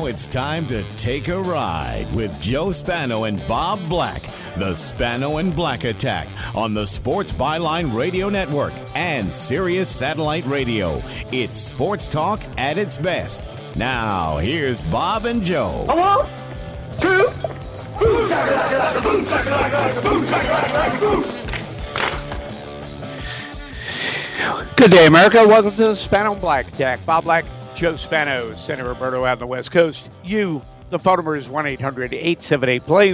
it's time to take a ride with Joe Spano and Bob Black. The Spano and Black Attack on the Sports Byline Radio Network and Sirius Satellite Radio. It's sports talk at its best. Now, here's Bob and Joe. 1, 2, boom, shakalaka, boom, shakalaka, boom, shakalaka, boom. Good day, America. Welcome to the Spano and Black Attack. Bob Black, Joe Spano, Senator Roberto out on the West Coast. The phone number is 1-800-878-PLAY,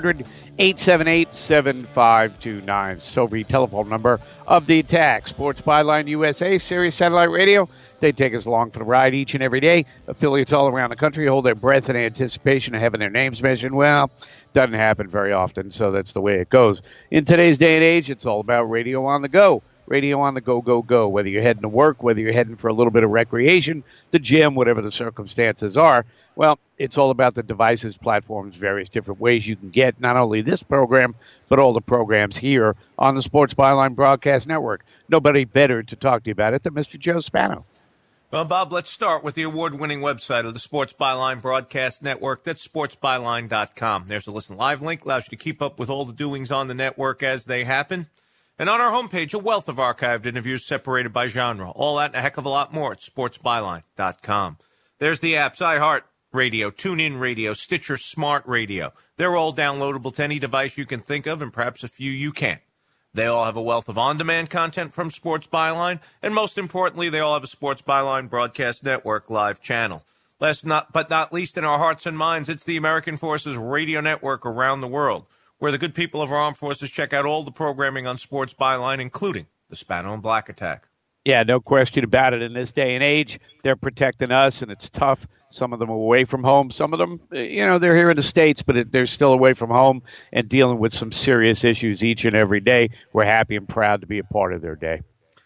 1-800-878-7529. Still the telephone number of the attack. Sports Byline USA, Sirius Satellite Radio. They take us along for the ride each and every day. Affiliates all around the country hold their breath in anticipation of having their names mentioned. Well, doesn't happen very often, so that's the way it goes. In today's day and age, it's all about radio on the go. Radio on the go, go, go. Whether you're heading to work, whether you're heading for a little bit of recreation, the gym, whatever the circumstances are. Well, it's all about the devices, platforms, various different ways you can get not only this program, but all the programs here on the Sports Byline Broadcast Network. Nobody better to talk to you about it than Mr. Joe Spano. Well, Bob, let's start with the award-winning website of the Sports Byline Broadcast Network. That's sportsbyline.com. There's a listen live link, allows you to keep up with all the doings on the network as they happen. And on our homepage, a wealth of archived interviews separated by genre. All that and a heck of a lot more at sportsbyline.com. There's the apps, iHeartRadio, TuneIn Radio, Stitcher Smart Radio. They're all downloadable to any device you can think of, and perhaps a few you can't. They all have a wealth of on-demand content from Sports Byline, and most importantly, they all have a Sports Byline Broadcast Network live channel. Last but not least, in our hearts and minds, it's the American Forces Radio Network around the world, where the good people of our armed forces check out all the programming on Sports Byline, including the Spano and Black Attack. Yeah, no question about it. In this day and age, they're protecting us, and it's tough. Some of them are away from home. Some of them, they're here in the States, but they're still away from home and dealing with some serious issues each and every day. We're happy and proud to be a part of their day.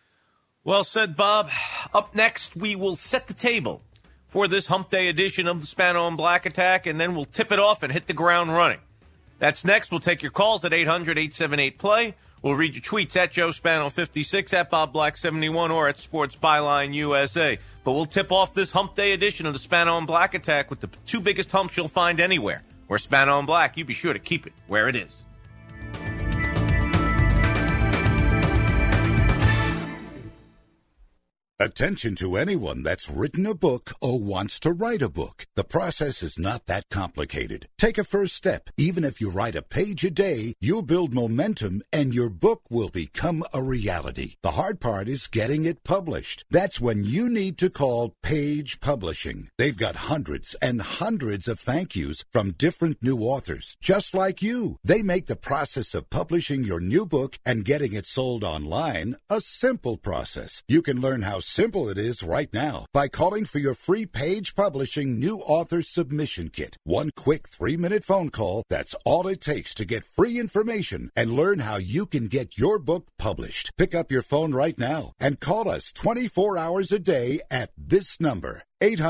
Well said, Bob. Up next, we will set the table for this Hump Day edition of the Spano and Black Attack, and then we'll tip it off and hit the ground running. That's next. We'll take your calls at 800-878-PLAY. We'll read your tweets at Joe Spano56, at Bob Black71, or at Sports Byline USA. But we'll tip off this Hump Day edition of the Spano and Black Attack with the two biggest humps you'll find anywhere. We're Spano and Black. You be sure to keep it where it is. Attention to anyone that's written a book or wants to write a book. The process is not that complicated. Take a first step. Even if you write a page a day, you'll build momentum and your book will become a reality. The hard part is getting it published. That's when you need to call Page Publishing. They've got hundreds and hundreds of thank yous from different new authors, just like you. They make the process of publishing your new book and getting it sold online a simple process. You can learn how simple it is right now by calling for your free Page Publishing New Author Submission Kit. One quick 3-minute phone call, that's all it takes to get free information and learn how you can get your book published. Pick up your phone right now and call us 24 hours a day at this number.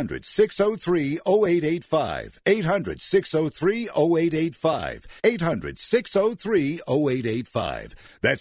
800-603-0885. 800-603-0885. 800-603-0885. That's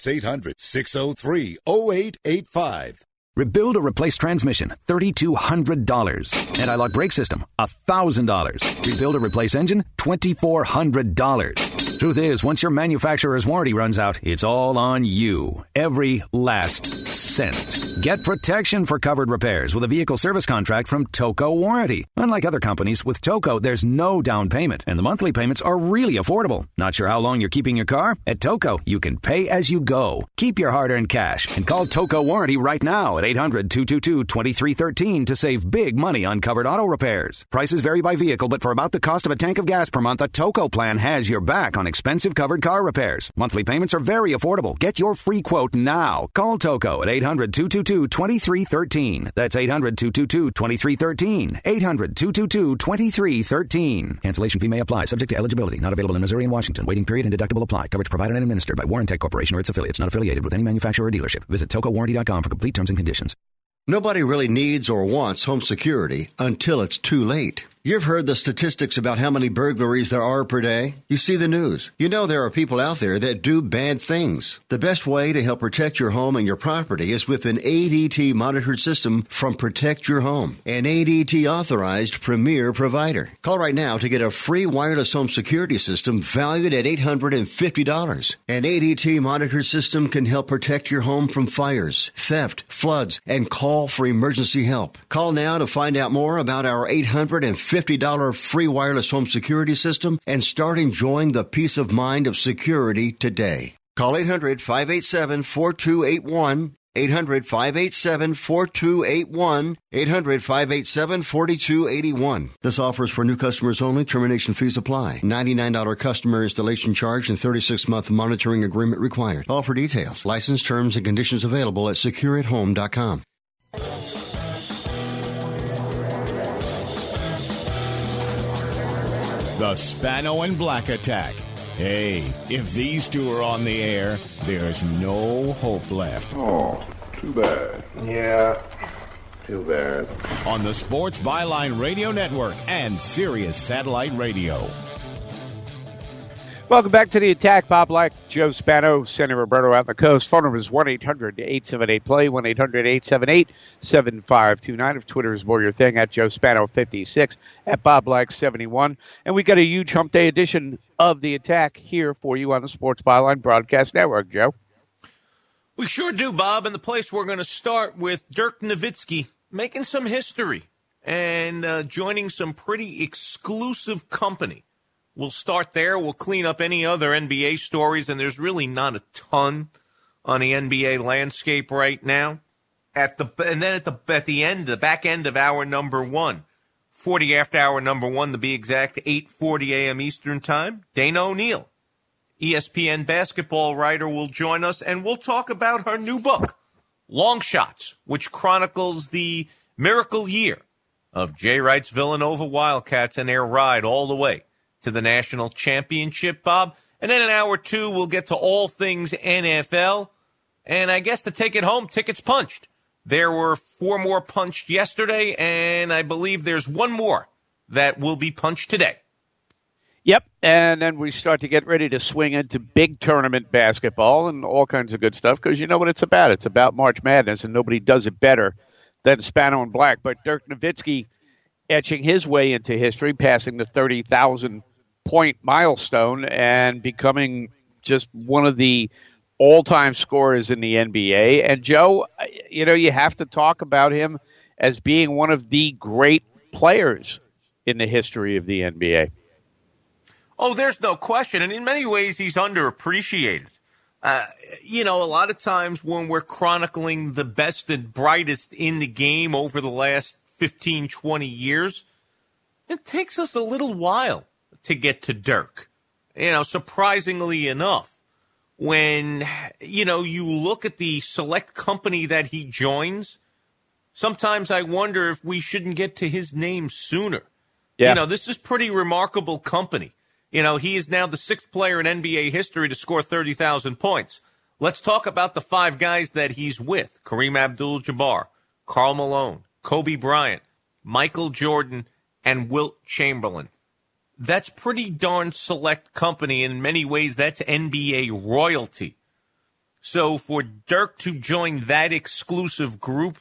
800-603-0885. Rebuild or replace transmission, $3,200. Anti-lock brake system, $1,000. Rebuild or replace engine, $2,400. Truth is, once your manufacturer's warranty runs out, it's all on you. Every last cent. Get protection for covered repairs with a vehicle service contract from Toco Warranty. Unlike other companies, with Toco, there's no down payment, and the monthly payments are really affordable. Not sure how long you're keeping your car? At Toco, you can pay as you go. Keep your hard-earned cash and call Toco Warranty right now at 800-222-2313 to save big money on covered auto repairs. Prices vary by vehicle, but for about the cost of a tank of gas per month, a Toco plan has your back on expensive covered car repairs. Monthly payments are very affordable. Get your free quote now. Call Toco at 800-222-2313. That's 800-222-2313. 800-222-2313. Cancellation fee may apply. Subject to eligibility. Not available in Missouri and Washington. Waiting period and deductible apply. Coverage provided and administered by Warrantech Corporation or its affiliates. Not affiliated with any manufacturer or dealership. Visit TocoWarranty.com for complete terms and conditions. Nobody really needs or wants home security until it's too late. You've heard the statistics about how many burglaries there are per day. You see the news. You know there are people out there that do bad things. The best way to help protect your home and your property is with an ADT monitored system from Protect Your Home, an ADT authorized premier provider. Call right now to get a free wireless home security system valued at $850. An ADT monitored system can help protect your home from fires, theft, floods, and call for emergency help. Call now to find out more about our $850 free wireless home security system and start enjoying the peace of mind of security today. Call 800-587-4281, 800-587-4281, 800-587-4281. This offer is for new customers only. Termination fees apply. $99 customer installation charge and 36-month monitoring agreement required. All for details. License terms and conditions available at secureathome.com. The Spano and Black Attack. Hey, if these two are on the air, there's no hope left. Oh, too bad. Yeah, too bad. On the Sports Byline Radio Network and Sirius Satellite Radio. Welcome back to the Attack. Bob Black, Joe Spano, Sandy Roberto out on the coast. Phone number is 1-800-878-PLAY, 1-800-878-7529. If Twitter is more your thing, at Joe Spano56, at Bob Black 71. And we got a huge Hump Day edition of the Attack here for you on the Sports Byline Broadcast Network, Joe. We sure do, Bob. And the place we're going to start with Dirk Nowitzki making some history and joining some pretty exclusive company. We'll start there. We'll clean up any other NBA stories, and there's really not a ton on the NBA landscape right now. At the back end of hour number one, 40 after hour number one to be exact, 8:40 a.m. Eastern Time. Dana O'Neal, ESPN basketball writer, will join us, and we'll talk about her new book, Long Shots, which chronicles the miracle year of Jay Wright's Villanova Wildcats and their ride all the way to the national championship, Bob. And then in hour two, we'll get to all things NFL. And I guess to take it home, tickets punched. There were 4 more punched yesterday, and I believe there's 1 more that will be punched today. Yep, and then we start to get ready to swing into big tournament basketball and all kinds of good stuff, because you know what it's about. It's about March Madness, and nobody does it better than Spano and Black. But Dirk Nowitzki etching his way into history, passing the 30,000-point milestone and becoming just one of the all-time scorers in the NBA. And, Joe, you know, you have to talk about him as being one of the great players in the history of the NBA. Oh, there's no question. And in many ways, he's underappreciated. You know, a lot of times when we're chronicling the best and brightest in the game over the last 15, 20 years, it takes us a little while to get to Dirk. You know, surprisingly enough, when, you know, you look at the select company that he joins, sometimes I wonder if we shouldn't get to his name sooner. Yeah. You know, this is pretty remarkable company. You know, he is now the 6th player in NBA history to score 30,000 points. Let's talk about the 5 guys that he's with: Kareem Abdul-Jabbar, Karl Malone, Kobe Bryant, Michael Jordan, and Wilt Chamberlain. That's pretty darn select company. In many ways, that's NBA royalty. So for Dirk to join that exclusive group,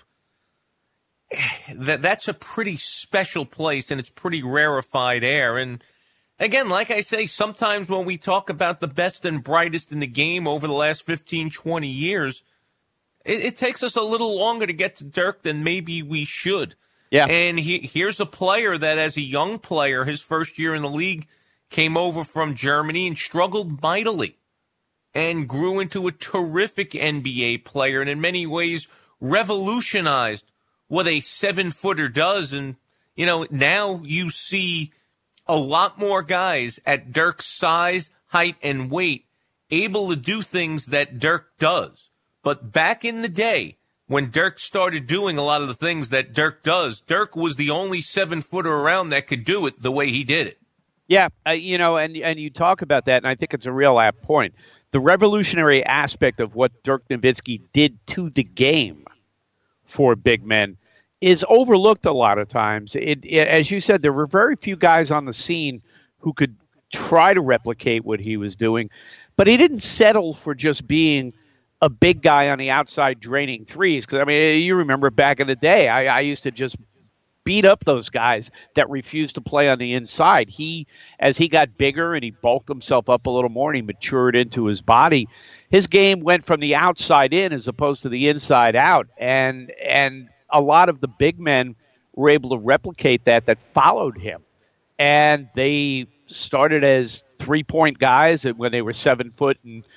that's a pretty special place, and it's pretty rarefied air. And again, like I say, sometimes when we talk about the best and brightest in the game over the last 15, 20 years, it takes us a little longer to get to Dirk than maybe we should. Yeah. And here's a player that, as a young player, his first year in the league, came over from Germany and struggled mightily and grew into a terrific NBA player, and in many ways revolutionized what a 7-footer does. And, you know, now you see a lot more guys at Dirk's size, height, and weight able to do things that Dirk does. But back in the day, when Dirk started doing a lot of the things that Dirk does, Dirk was the only 7-footer around that could do it the way he did it. Yeah, you know, and you talk about that, and I think it's a real apt point. The revolutionary aspect of what Dirk Nowitzki did to the game for big men is overlooked a lot of times. As you said, there were very few guys on the scene who could try to replicate what he was doing, but he didn't settle for just being a big guy on the outside draining threes. Because, I mean, you remember back in the day, I used to just beat up those guys that refused to play on the inside. As he got bigger and he bulked himself up a little more and he matured into his body, his game went from the outside in as opposed to the inside out. And a lot of the big men were able to replicate that followed him. And they started as 3-point guys when they were 7 foot and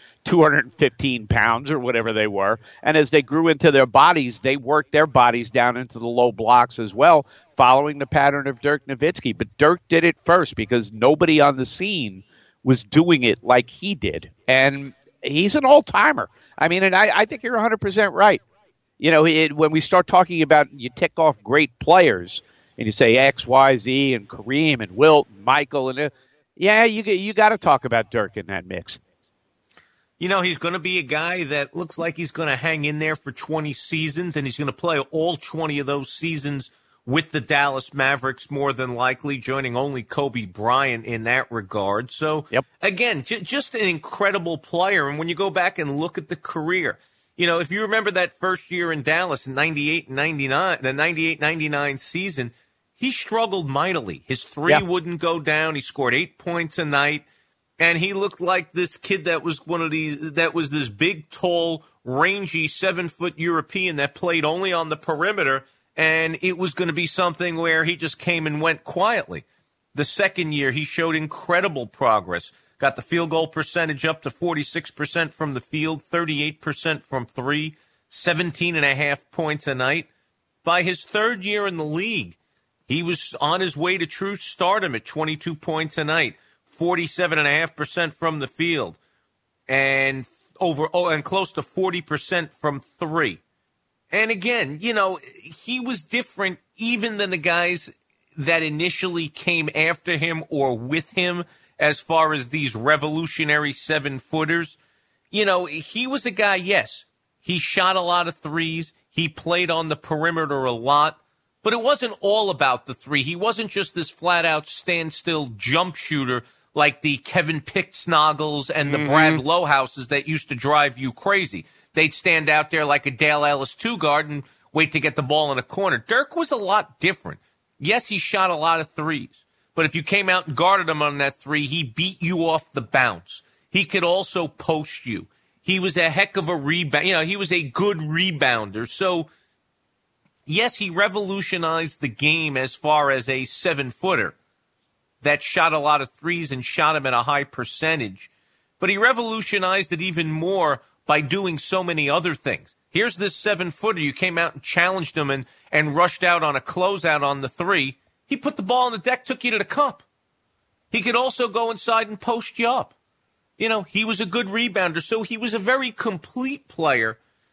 215 pounds or whatever they were. And as they grew into their bodies, they worked their bodies down into the low blocks as well, following the pattern of Dirk Nowitzki. But Dirk did it first because nobody on the scene was doing it like he did. And he's an all-timer. I mean, and I think you're 100% right. You know, when we start talking about, you tick off great players, and you say X, Y, Z, and Kareem, and Wilt, and Michael, and you got to talk about Dirk in that mix. You know, he's going to be a guy that looks like he's going to hang in there for 20 seasons, and he's going to play all 20 of those seasons with the Dallas Mavericks, more than likely, joining only Kobe Bryant in that regard. So, Again, just an incredible player. And when you go back and look at the career, you know, if you remember that first year in Dallas in 98-99, the 98-99 season, he struggled mightily. His three wouldn't go down. He scored 8 points a night. And he looked like this kid that was this big, tall, rangy 7-foot European that played only on the perimeter. And it was going to be something where he just came and went quietly. The second year, he showed incredible progress. Got the field goal percentage up to 46% from the field, 38% from three, 17.5 points a night. By his third year in the league, he was on his way to true stardom at 22 points a night, 47.5% from the field, and close to 40% from three. And again, you know, he was different even than the guys that initially came after him or with him as far as these revolutionary 7-footers. You know, he was a guy, yes, he shot a lot of threes. He played on the perimeter a lot. But it wasn't all about the three. He wasn't just this flat-out standstill jump shooter like the Kevin Picktsnoggles and the Brad Lowhouses that used to drive you crazy. They'd stand out there like a Dale Ellis two-guard and wait to get the ball in a corner. Dirk was a lot different. Yes, he shot a lot of threes. But if you came out and guarded him on that three, he beat you off the bounce. He could also post you. He was a heck of a rebound. You know, he was a good rebounder. So, yes, he revolutionized the game as far as a 7-footer that shot a lot of threes and shot him at a high percentage. But he revolutionized it even more by doing so many other things. Here's this 7-footer. You came out and challenged him and rushed out on a closeout on the three. He put the ball on the deck, took you to the cup. He could also go inside and post you up. You know, he was a good rebounder. So he was a very complete player,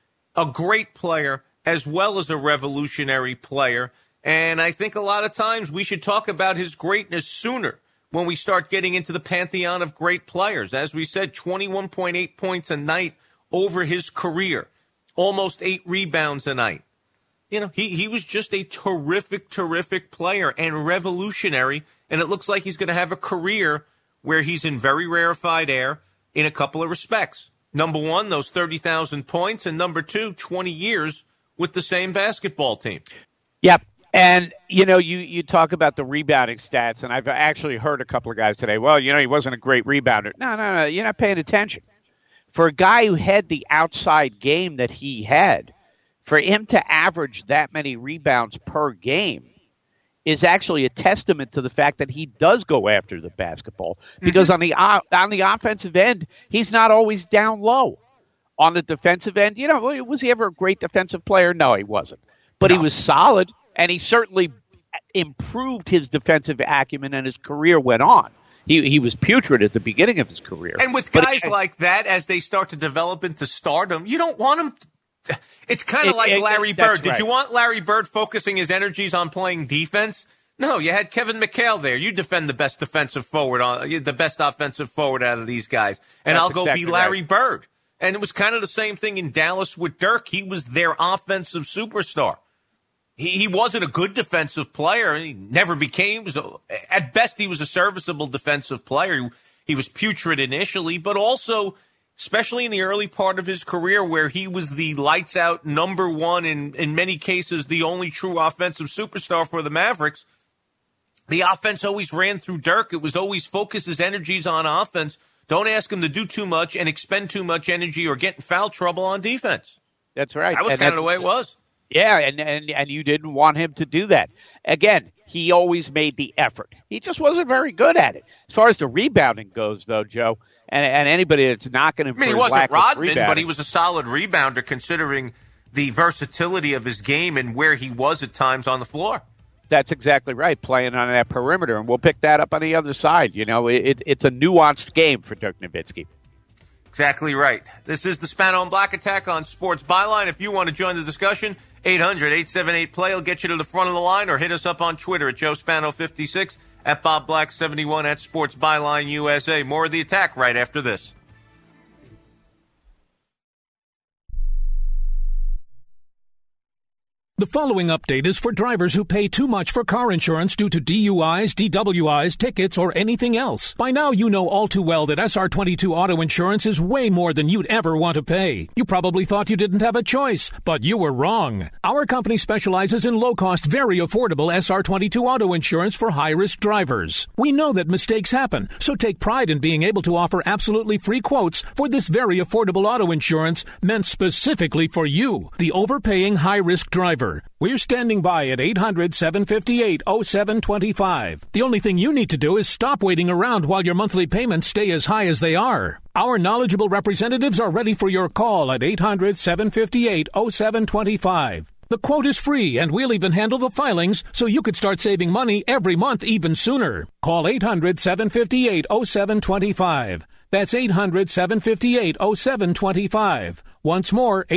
a great player, as well as a revolutionary player. And I think a lot of times we should talk about his greatness sooner when we start getting into the pantheon of great players. As we said, 21.8 points a night over his career, almost 8 rebounds a night. You know, he was just a terrific, terrific player and revolutionary, and it looks like he's going to have a career where he's in very rarefied air in a couple of respects. Number one, those 30,000 points, and number two, 20 years with the same basketball team. Yep. And, you know, you talk about the rebounding stats, and I've actually heard a couple of guys today, well, you know, he wasn't a great rebounder. No, you're not paying attention. For a guy who had the outside game that he had, for him to average that many rebounds per game is actually a testament to the fact that he does go after the basketball. Because on the offensive end, he's not always down low. On the defensive end, you know, was he ever a great defensive player? No, he wasn't. But he was solid, and he certainly improved his defensive acumen, and his career went on. He was putrid at the beginning of his career. And with guys like that, as they start to develop into stardom, you don't want them. It's kind of like Larry Bird. Did you want Larry Bird focusing his energies on playing defense? No, you had Kevin McHale there. You defend the best defensive forward, the best offensive forward out of these guys. And I'll go be Larry Bird. And it was kind of the same thing in Dallas with Dirk. He was their offensive superstar. He wasn't a good defensive player. He never became. At best, he was a serviceable defensive player. He was putrid initially, but also, especially in the early part of his career where he was the lights-out number one, and in many cases the only true offensive superstar for the Mavericks, the offense always ran through Dirk. It was always focus his energies on offense. Don't ask him to do too much and expend too much energy or get in foul trouble on defense. That's right. That was kind of the way it was. Yeah, and you didn't want him to do that. Again, he always made the effort. He just wasn't very good at it. As far as the rebounding goes, though, Joe, and anybody that's not going to... he wasn't Rodman, but he was a solid rebounder considering the versatility of his game and where he was at times on the floor. That's exactly right, playing on that perimeter, and we'll pick that up on the other side. You know, it's a nuanced game for Dirk Nowitzki. Exactly right. This is the Spano and Black Attack on Sports Byline. If you want to join the discussion, 800-878-PLAY will get you to the front of the line, or hit us up on Twitter at JoeSpano56, at BobBlack71, at Sports Byline USA. More of the attack right after this. The following update is for drivers who pay too much for car insurance due to DUIs, DWIs, tickets, or anything else. By now, you know all too well that SR22 auto insurance is way more than you'd ever want to pay. You probably thought you didn't have a choice, but you were wrong. Our company specializes in low-cost, very affordable SR22 auto insurance for high-risk drivers. We know that mistakes happen, so take pride in being able to offer absolutely free quotes for this very affordable auto insurance meant specifically for you, the overpaying high-risk driver. We're standing by at 800-758-0725. The only thing you need to do is stop waiting around while your monthly payments stay as high as they are. Our knowledgeable representatives are ready for your call at 800-758-0725. The quote is free, and we'll even handle the filings so you could start saving money every month even sooner. Call 800-758-0725. That's 800-758-0725. Once more,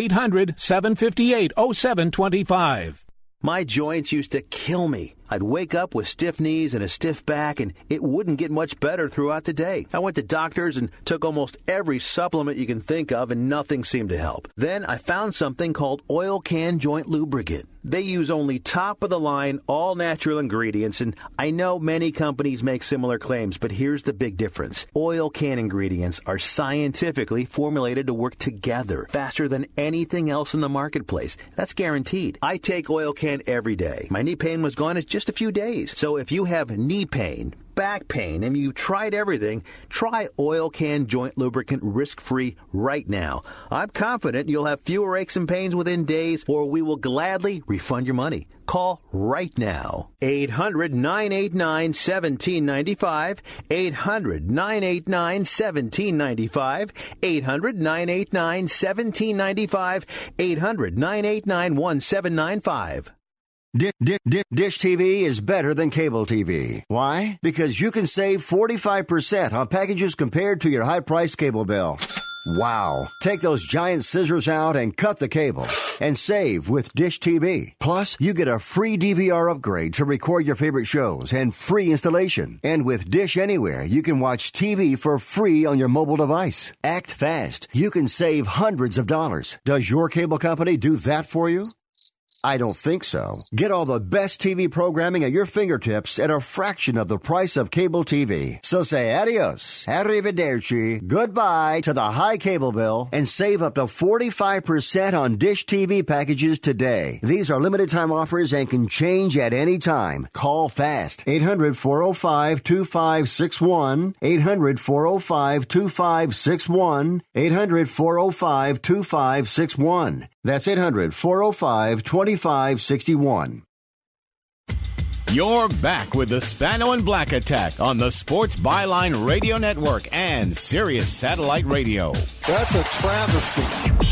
800-758-0725. My joints used to kill me. I'd wake up with stiff knees and a stiff back, and it wouldn't get much better throughout the day. I went to doctors and took almost every supplement you can think of, and nothing seemed to help. Then I found something called Oil Can Joint Lubricant. They use only top-of-the-line, all-natural ingredients, and I know many companies make similar claims, but here's the big difference. Oil Can ingredients are scientifically formulated to work together faster than anything else in the marketplace. That's guaranteed. I take Oil Can every day. My knee pain was gone in just a few days. So if you have knee pain, back pain, and you tried everything, try Oil Can Joint Lubricant risk-free right now. I'm confident you'll have fewer aches and pains within days, or we will gladly refund your money. Call right now. 800-989-1795. 800-989-1795. 800-989-1795. 800-989-1795. Dish TV is better than cable TV. Why? Because you can save 45% on packages compared to your high-priced cable bill. Wow. Take those giant scissors out and cut the cable and save with Dish TV. Plus, you get a free DVR upgrade to record your favorite shows and free installation. And with Dish Anywhere, you can watch TV for free on your mobile device. Act fast. You can save hundreds of dollars. Does your cable company do that for you? I don't think so. Get all the best TV programming at your fingertips at a fraction of the price of cable TV. So say adios, arrivederci, goodbye to the high cable bill and save up to 45% on Dish TV packages today. These are limited time offers and can change at any time. Call fast. 800-405-2561. 800-405-2561. 800-405-2561. That's 800-405-2561. You're back with the Spano and Black Attack on the Sports Byline Radio Network and Sirius Satellite Radio. That's a travesty.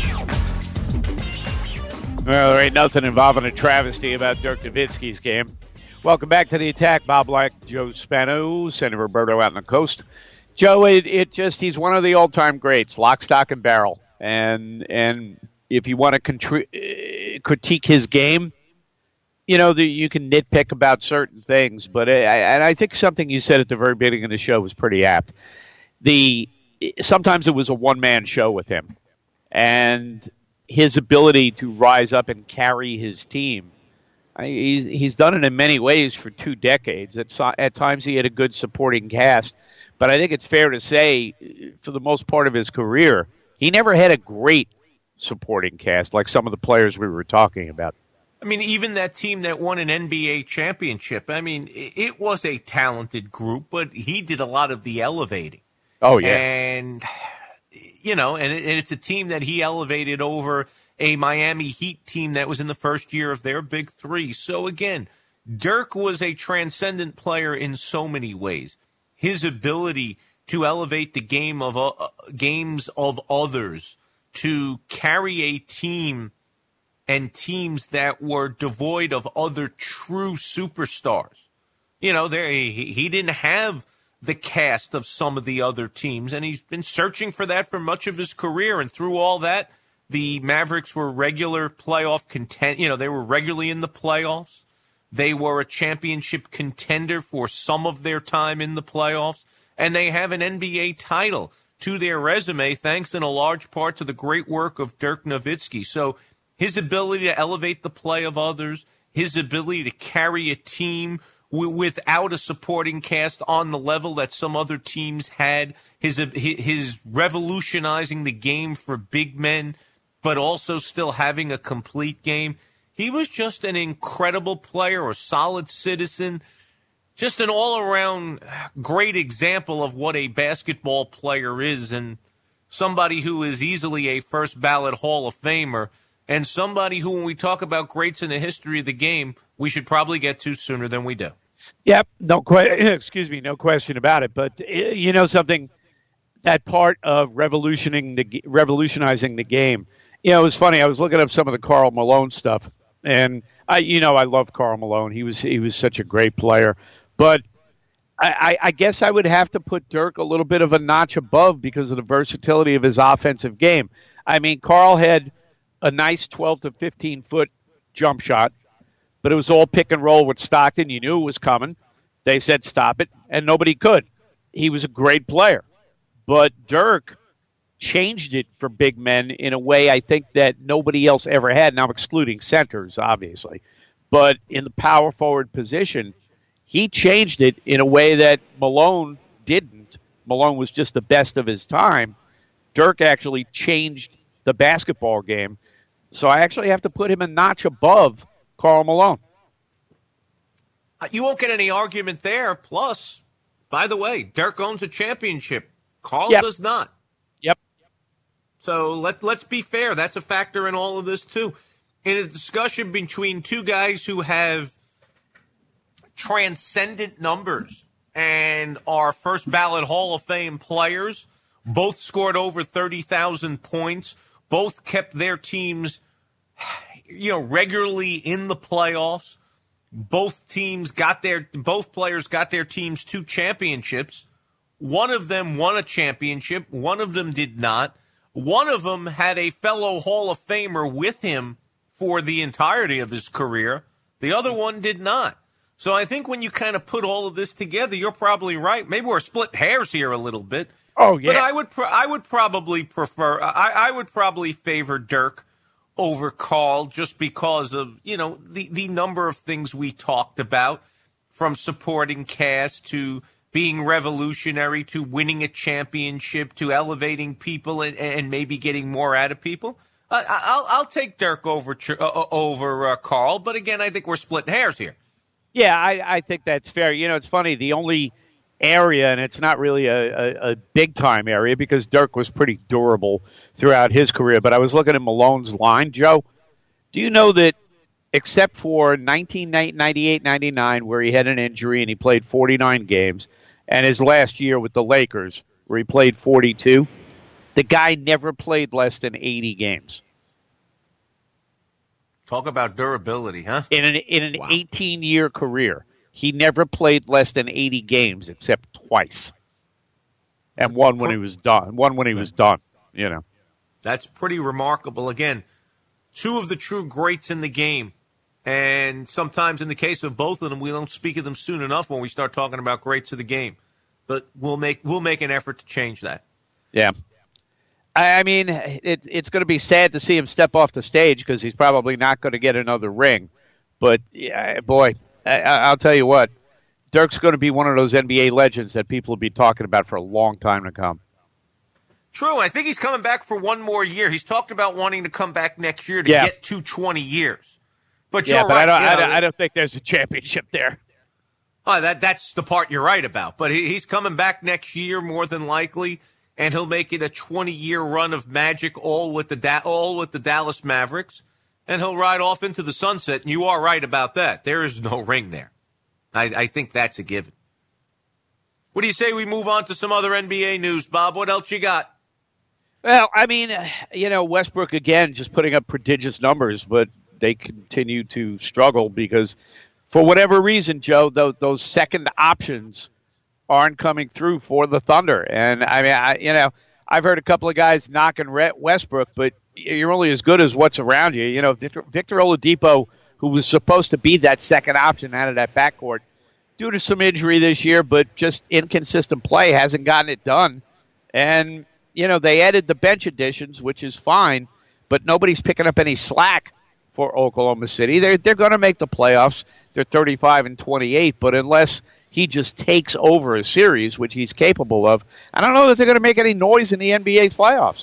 Well, there ain't nothing involving a travesty about Dirk Nowitzki's game. Welcome back to the attack. Bob Black, Joe Spano, Senator Roberto out on the coast. Joe, he's one of the all-time greats, lock, stock, and barrel. And if you want to critique his game, you know, you can nitpick about certain things, but I think something you said at the very beginning of the show was pretty apt. Sometimes it was a one-man show with him, and his ability to rise up and carry his team He's done it in many ways for 2 decades. At times he had a good supporting cast, but I think it's fair to say, for the most part of his career, he never had a great supporting cast like some of the players we were talking about. I mean, even that team that won an NBA championship, I mean, it was a talented group, but he did a lot of the elevating. Oh, yeah. And, and it's a team that he elevated over a Miami Heat team that was in the first year of their Big Three. So, again, Dirk was a transcendent player in so many ways. His ability to elevate the games of others, to carry a team and teams that were devoid of other true superstars. He didn't have the cast of some of the other teams, and he's been searching for that for much of his career. And through all that, the Mavericks were regular playoff they were regularly in the playoffs. They were a championship contender for some of their time in the playoffs, and they have an NBA title to their resume, thanks in a large part to the great work of Dirk Nowitzki. So his ability to elevate the play of others, his ability to carry a team without a supporting cast on the level that some other teams had, his revolutionizing the game for big men, but also still having a complete game. He was just an incredible player, a solid citizen, just an all-around great example of what a basketball player is, and somebody who is easily a first-ballot Hall of Famer, and somebody who, when we talk about greats in the history of the game, we should probably get to sooner than we do. Yep, no question about it. But something, that part of revolutionizing the game. It was funny. I was looking up some of the Karl Malone stuff, and I love Karl Malone. He was such a great player. But I guess I would have to put Dirk a little bit of a notch above because of the versatility of his offensive game. I mean, Karl had a nice 12 to 15-foot jump shot, but it was all pick and roll with Stockton. You knew it was coming. They said stop it, and nobody could. He was a great player. But Dirk changed it for big men in a way I think that nobody else ever had, now excluding centers, obviously. But in the power forward position, he changed it in a way that Malone didn't. Malone was just the best of his time. Dirk actually changed the basketball game. So I actually have to put him a notch above Karl Malone. You won't get any argument there. Plus, by the way, Dirk owns a championship. Karl does not. Yep. So let's be fair. That's a factor in all of this, too. In a discussion between two guys who have transcendent numbers and are first ballot Hall of Fame players, both scored over 30,000 points, both kept their teams, regularly in the playoffs. Both players got their teams to championships. One of them won a championship. One of them did not. One of them had a fellow Hall of Famer with him for the entirety of his career. The other one did not. So I think when you kind of put all of this together, you're probably right. Maybe we're split hairs here a little bit. Oh, yeah. But I would probably prefer, I would probably favor Dirk over Karl just because of, the number of things we talked about, from supporting cast to being revolutionary to winning a championship to elevating people and maybe getting more out of people. I'll take Dirk over Karl, but again, I think we're splitting hairs here. Yeah, I think that's fair. It's funny, the only area, and it's not really a big-time area because Dirk was pretty durable throughout his career, but I was looking at Malone's line, Joe. Do you know that except for 1998-99, where he had an injury and he played 49 games, and his last year with the Lakers, where he played 42, the guy never played less than 80 games. Talk about durability, huh? In an 18-year career, he never played less than 80 games except twice, and one when he was done. That's pretty remarkable. Again, two of the true greats in the game, and sometimes in the case of both of them, we don't speak of them soon enough when we start talking about greats of the game. But we'll make an effort to change that. Yeah. I mean, it's going to be sad to see him step off the stage because he's probably not going to get another ring. But, yeah, boy, I'll tell you what, Dirk's going to be one of those NBA legends that people will be talking about for a long time to come. True. I think he's coming back for one more year. He's talked about wanting to come back next year to get to 20 years. But you're right. I don't think there's a championship there. Oh, that's the part you're right about. But he's coming back next year more than likely, and he'll make it a 20-year run of magic, all with the Dallas Mavericks, and he'll ride off into the sunset. And you are right about that. There is no ring there. I think that's a given. What do you say we move on to some other NBA news, Bob? What else you got? Well, I mean, Westbrook, again, just putting up prodigious numbers, but they continue to struggle because for whatever reason, Joe, those second options aren't coming through for the Thunder. And, I mean, I've heard a couple of guys knocking Westbrook, but you're only as good as what's around you. You know, Victor Oladipo, who was supposed to be that second option out of that backcourt, due to some injury this year, but just inconsistent play, hasn't gotten it done. And, they added the bench additions, which is fine, but nobody's picking up any slack for Oklahoma City. They're going to make the playoffs. They're 35-28, but unless he just takes over a series, which he's capable of, I don't know that they're going to make any noise in the NBA playoffs.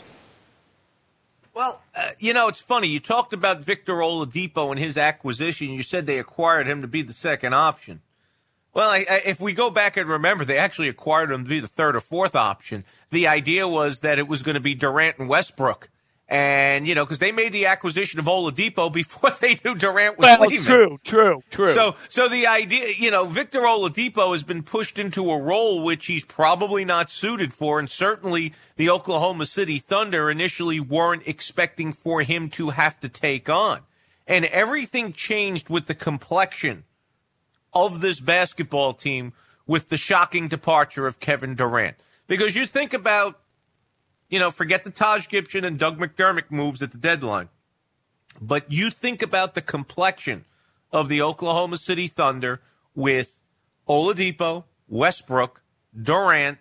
Well, it's funny. You talked about Victor Oladipo and his acquisition. You said they acquired him to be the second option. Well, if we go back and remember, they actually acquired him to be the third or fourth option. The idea was that it was going to be Durant and Westbrook. And, because they made the acquisition of Oladipo before they knew Durant was leaving. True. So the idea, Victor Oladipo has been pushed into a role which he's probably not suited for, and certainly the Oklahoma City Thunder initially weren't expecting for him to have to take on. And everything changed with the complexion of this basketball team with the shocking departure of Kevin Durant. Because you think about, forget the Taj Gibson and Doug McDermott moves at the deadline. But you think about the complexion of the Oklahoma City Thunder with Oladipo, Westbrook, Durant,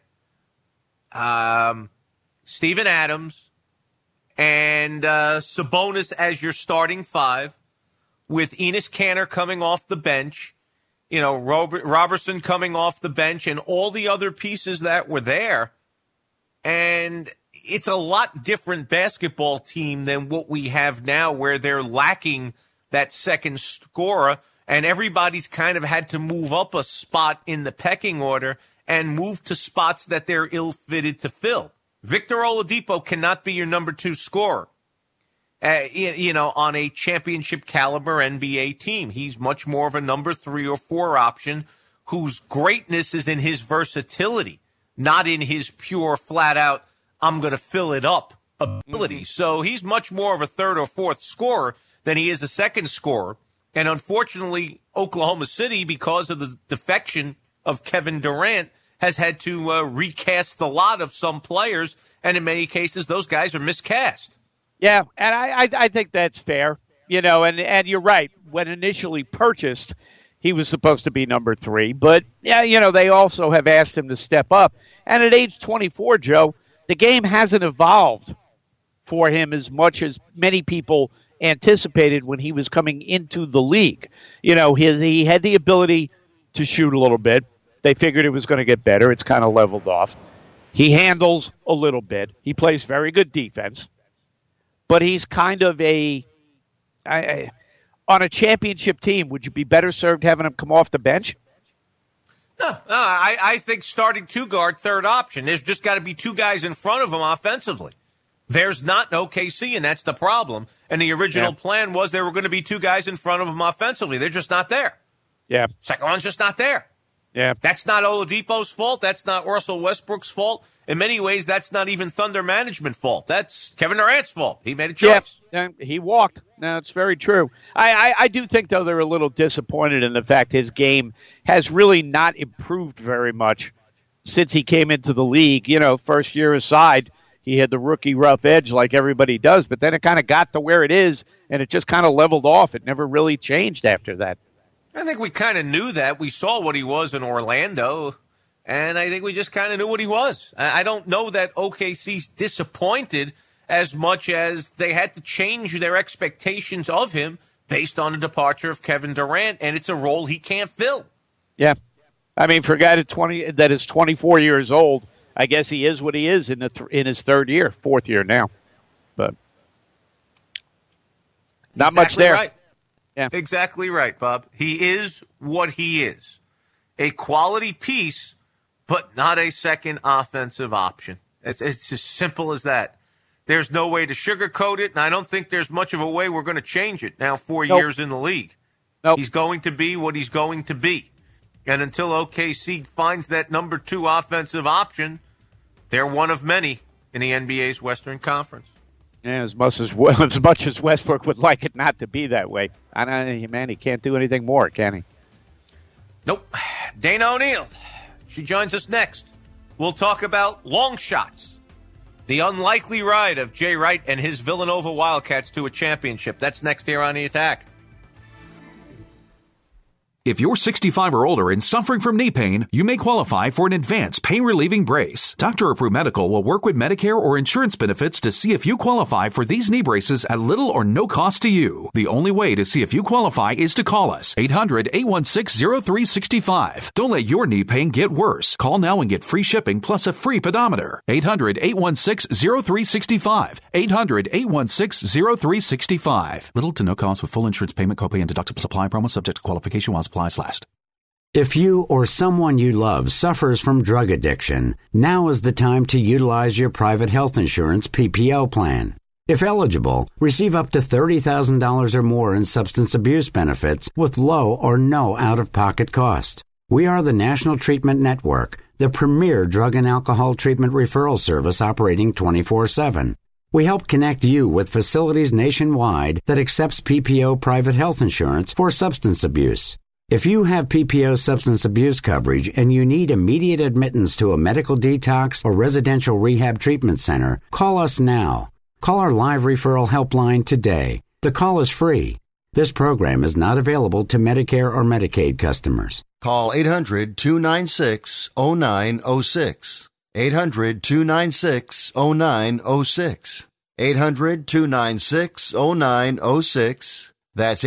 Steven Adams, and Sabonis as your starting five, with Enes Kanter coming off the bench, Robertson coming off the bench, and all the other pieces that were there. And it's a lot different basketball team than what we have now, where they're lacking that second scorer, and everybody's kind of had to move up a spot in the pecking order and move to spots that they're ill-fitted to fill. Victor Oladipo cannot be your number two scorer, on a championship caliber NBA team. He's much more of a number 3 or 4 option whose greatness is in his versatility, not in his pure flat out, I'm going to fill it up ability. So he's much more of a third or fourth scorer than he is a second scorer. And unfortunately, Oklahoma City, because of the defection of Kevin Durant, has had to recast the lot of some players. And in many cases, those guys are miscast. Yeah, and I think that's fair, and you're right. When initially purchased, he was supposed to be number 3. But, yeah, they also have asked him to step up. And at age 24, Joe, the game hasn't evolved for him as much as many people anticipated when he was coming into the league. He had the ability to shoot a little bit. They figured it was going to get better. It's kind of leveled off. He handles a little bit. He plays very good defense. But he's kind of on a championship team, would you be better served having him come off the bench? No, I think starting two-guard, third option. There's just got to be 2 guys in front of him offensively. There's not an OKC, and that's the problem. And the original plan was there were going to be 2 guys in front of him offensively. They're just not there. Yeah. Second one's just not there. Yeah. That's not Oladipo's fault. That's not Russell Westbrook's fault. In many ways, that's not even Thunder management fault. That's Kevin Durant's fault. He made a choice. Yeah, he walked. No, it's very true. I do think, though, they're a little disappointed in the fact his game has really not improved very much since he came into the league. First year aside, he had the rookie rough edge like everybody does, but then it kind of got to where it is, and it just kind of leveled off. It never really changed after that. I think we kind of knew that. We saw what he was in Orlando, and I think we just kind of knew what he was. I don't know that OKC's disappointed as much as they had to change their expectations of him based on the departure of Kevin Durant, and it's a role he can't fill. Yeah. I mean, for a guy that is 24 years old, I guess he is what he is in his fourth year now. But not much there. Right. Yeah. Exactly right, Bob. He is what he is. A quality piece, but not a second offensive option. It's as simple as that. There's no way to sugarcoat it, and I don't think there's much of a way we're going to change it now 4 years in the league. He's going to be what he's going to be. And until OKC finds that number 2 offensive option, they're one of many in the NBA's Western Conference. Yeah, as much as Westbrook would like it not to be that way. Man, he can't do anything more, can he? Nope. Dana O'Neill, she joins us next. We'll talk about long shots. The unlikely ride of Jay Wright and his Villanova Wildcats to a championship. That's next here on The Attack. If you're 65 or older and suffering from knee pain, you may qualify for an advanced pain-relieving brace. Dr. Approved Medical will work with Medicare or insurance benefits to see if you qualify for these knee braces at little or no cost to you. The only way to see if you qualify is to call us. 800-816-0365. Don't let your knee pain get worse. Call now and get free shipping plus a free pedometer. 800-816-0365. 800-816-0365. Little to no cost with full insurance payment, copay, and deductible supply promo subject to qualification while supplies last. If you or someone you love suffers from drug addiction, now is the time to utilize your private health insurance PPO plan. If eligible, receive up to $30,000 or more in substance abuse benefits with low or no out-of-pocket cost. We are the National Treatment Network, the premier drug and alcohol treatment referral service operating 24/7. We help connect you with facilities nationwide that accepts PPO private health insurance for substance abuse. If you have PPO substance abuse coverage and you need immediate admittance to a medical detox or residential rehab treatment center, call us now. Call our live referral helpline today. The call is free. This program is not available to Medicare or Medicaid customers. Call 800-296-0906. 800-296-0906. 800-296-0906. That's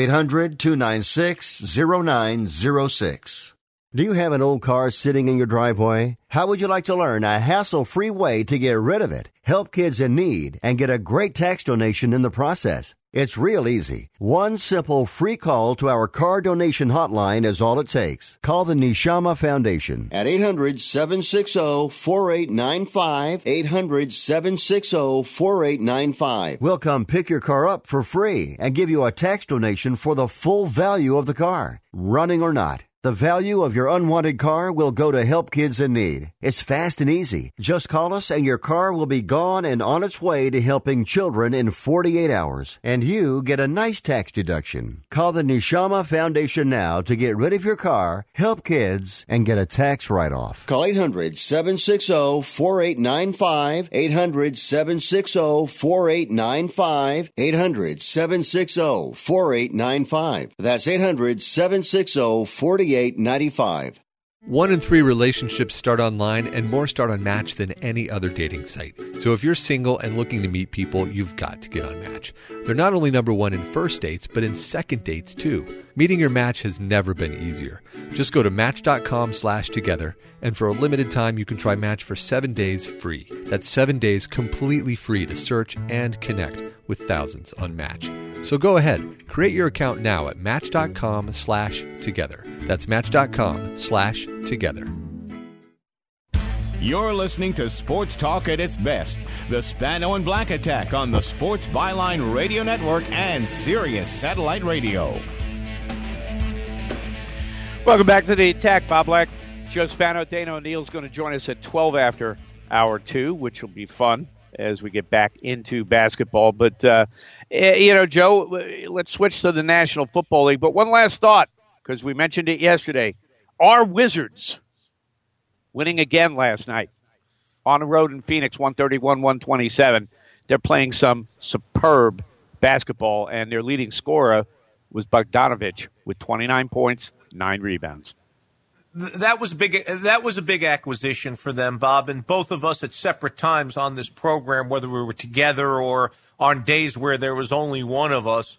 800-296-0906. Do you have an old car sitting in your driveway? How would you like to learn a hassle-free way to get rid of it, help kids in need, and get a great tax donation in the process? It's real easy. One simple free call to our car donation hotline is all it takes. Call the Neshama Foundation at 800-760-4895, 800-760-4895. We'll come pick your car up for free and give you a tax donation for the full value of the car, running or not. The value of your unwanted car will go to help kids in need. It's fast and easy. Just call us and your car will be gone and on its way to helping children in 48 hours. And you get a nice tax deduction. Call the Neshama Foundation now to get rid of your car, help kids, and get a tax write-off. Call 800-760-4895, 800-760-4895, 800-760-4895. That's 800-760-4895. 1 in 3 relationships start online, and more start on Match than any other dating site. So if you're single and looking to meet people, you've got to get on Match. They're not only number 1 in first dates, but in second dates too. Meeting your match has never been easier. Just go to Match.com/together, and for a limited time, you can try Match for 7 days free. That's 7 days completely free to search and connect with thousands on Match. So go ahead, create your account now at Match.com/together. That's Match.com/together. You're listening to Sports Talk at its best. The Spano and Black Attack on the Sports Byline Radio Network and Sirius Satellite Radio. Welcome back to The Attack. Bob Black, Joe Spano, Dana O'Neill's going to join us at 12 after hour 2, which will be fun as we get back into basketball. But, Joe, let's switch to the National Football League. But one last thought, because we mentioned it yesterday. Our Wizards winning again last night on the road in Phoenix, 131-127. They're playing some superb basketball, and their leading scorer was Bogdanovich with 29 points, 9 rebounds. That was big. That was a big acquisition for them, Bob. And both of us at separate times on this program, whether we were together or on days where there was only one of us,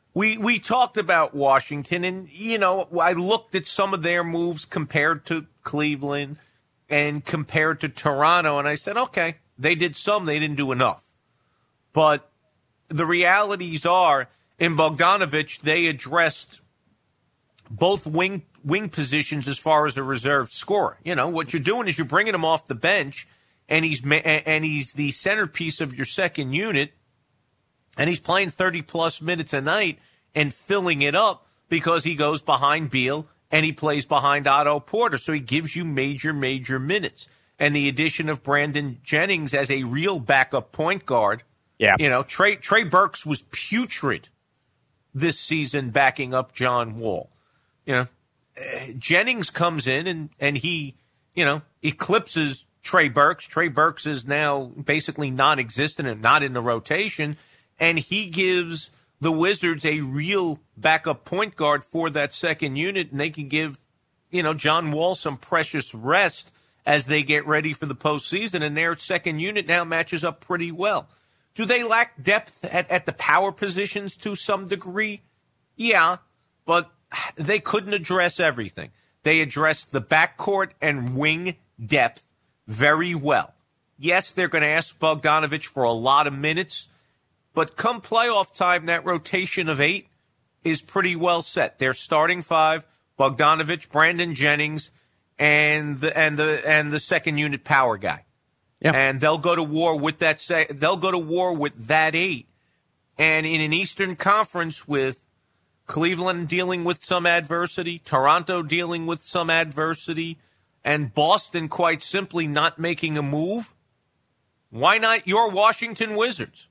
We talked about Washington, and, I looked at some of their moves compared to Cleveland and compared to Toronto, and I said, okay, they did some, they didn't do enough. But the realities are, in Bogdanovich, they addressed both wing positions as far as a reserve scorer. What you're doing is you're bringing him off the bench, and he's the centerpiece of your second unit, and he's playing 30-plus minutes a night and filling it up because he goes behind Beal and he plays behind Otto Porter. So he gives you major, major minutes. And the addition of Brandon Jennings as a real backup point guard. Yeah. Trey Burks was putrid this season backing up John Wall. Jennings comes in and he, eclipses Trey Burks. Trey Burks is now basically non-existent and not in the rotation. And he gives the Wizards a real backup point guard for that second unit, and they can give, John Wall some precious rest as they get ready for the postseason, and their second unit now matches up pretty well. Do they lack depth at the power positions to some degree? Yeah, but they couldn't address everything. They addressed the backcourt and wing depth very well. Yes, they're going to ask Bogdanovich for a lot of minutes, but come playoff time, that rotation of 8 is pretty well set. Their starting 5, Bogdanovich, Brandon Jennings, and the second unit power guy. Yeah. And they'll go to war with that. They'll go to war with that 8. And in an Eastern Conference with Cleveland dealing with some adversity, Toronto dealing with some adversity, and Boston quite simply not making a move, why not your Washington Wizards?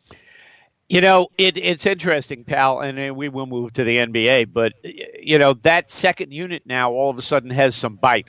It's interesting, pal, and we will move to the NBA, but, that second unit now all of a sudden has some bite.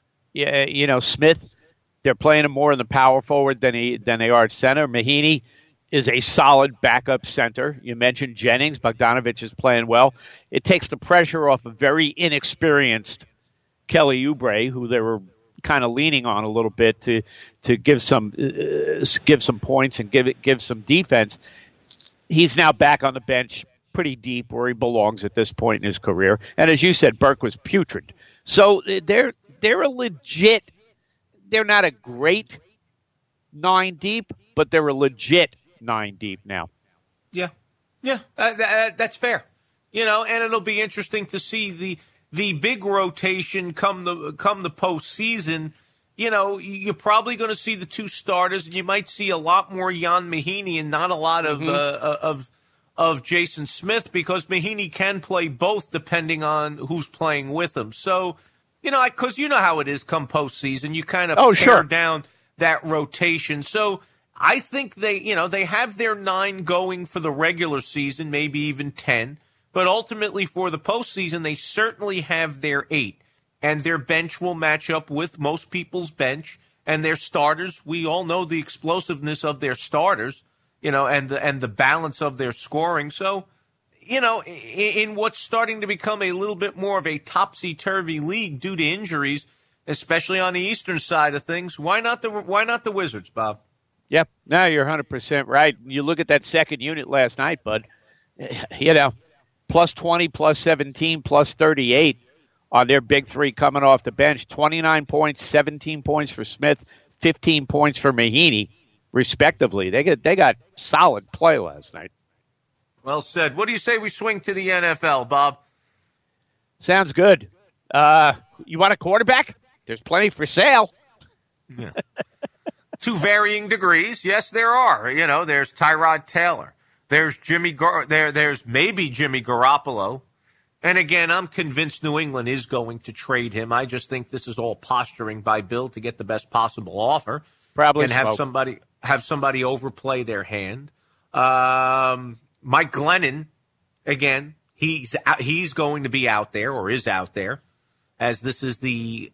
Smith, they're playing him more in the power forward than they are at center. Mahinmi is a solid backup center. You mentioned Jennings. Bogdanovich is playing well. It takes the pressure off a very inexperienced Kelly Oubre, who they were kind of leaning on a little bit to give some points and give some defense. He's now back on the bench pretty deep where he belongs at this point in his career. And as you said, Burke was putrid. So they're a legit, they're not a great 9 deep, but they're a legit 9 deep now. Yeah. That's fair. And it'll be interesting to see the big rotation come the postseason. You're probably going to see the 2 starters, and you might see a lot more Jan Mahinmi and not a lot of Jason Smith, because Mahinmi can play both depending on who's playing with him. So, because you know how it is come postseason, you kind of pare down that rotation. So I think they have their 9 going for the regular season, maybe even 10. But ultimately for the postseason, they certainly have their 8. And their bench will match up with most people's bench, and their starters. We all know the explosiveness of their starters, and the balance of their scoring. So, in what's starting to become a little bit more of a topsy-turvy league due to injuries, especially on the eastern side of things, why not the Wizards, Bob? Yep. No, you're 100% right. You look at that second unit last night, bud. Plus 20, plus 17, plus 38. On their big 3 coming off the bench, 29 points, 17 points for Smith, 15 points for Mahinmi, respectively. They got solid play last night. Well said. What do you say we swing to the NFL, Bob? Sounds good. You want a quarterback? There's plenty for sale. Yeah. To varying degrees, yes, there are. There's Tyrod Taylor. There's there's maybe Jimmy Garoppolo. And again, I'm convinced New England is going to trade him. I just think this is all posturing by Bill to get the best possible offer. Probably and have somebody overplay their hand. Mike Glennon, again, he's going to be out there or is out there, as this is the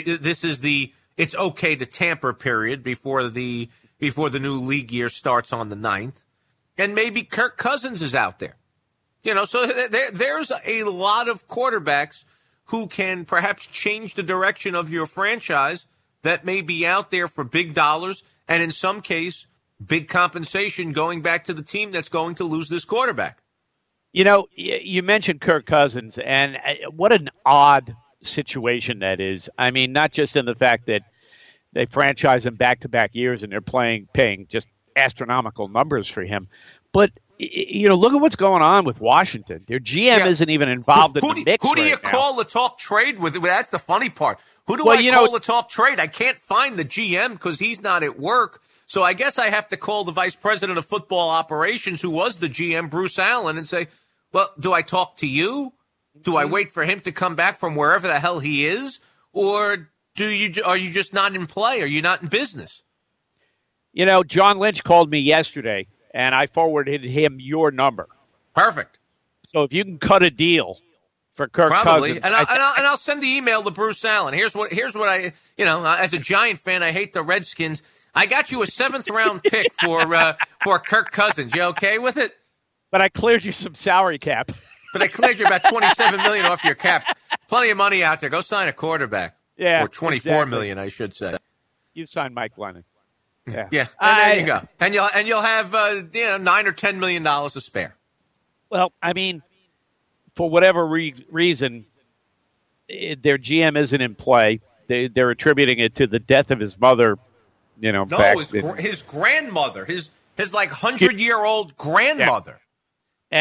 it's okay to tamper period before the new league year starts on the 9th, and maybe Kirk Cousins is out there. So there's a lot of quarterbacks who can perhaps change the direction of your franchise that may be out there for big dollars and in some case big compensation going back to the team that's going to lose this quarterback. You know, you mentioned Kirk Cousins, and what an odd situation that is. I mean, not just in the fact that they franchise him back-to-back years and they're paying just astronomical numbers for him, but you know, look at what's going on with Washington. Their GM isn't even involved in the mix. Who do you call to talk trade with? That's the funny part. Who do I call to talk trade? I can't find the GM because he's not at work. So I guess I have to call the vice president of football operations, who was the GM, Bruce Allen, and say, well, do I talk to you? Do I wait for him to come back from wherever the hell he is? Or are you just not in play? Are you not in business? You know, John Lynch called me yesterday, and I forwarded him your number. Perfect. So if you can cut a deal for Kirk Probably. Cousins. And I'll send the email to Bruce Allen. Here's what I, you know, as a Giant fan, I hate the Redskins. I got you a 7th-round pick for Kirk Cousins. You okay with it? But I cleared you some salary cap. But I cleared you about $27 million off your cap. Plenty of money out there. Go sign a quarterback. Yeah, or $24 million, I should say. You signed Mike Glennon. Yeah. And there you go. And you'll have $9 or $10 million to spare. Well, I mean, for whatever reason, their GM isn't in play. They're attributing it to the death of his mother. You know, no, his grandmother, his like 100-year-old grandmother. Yeah.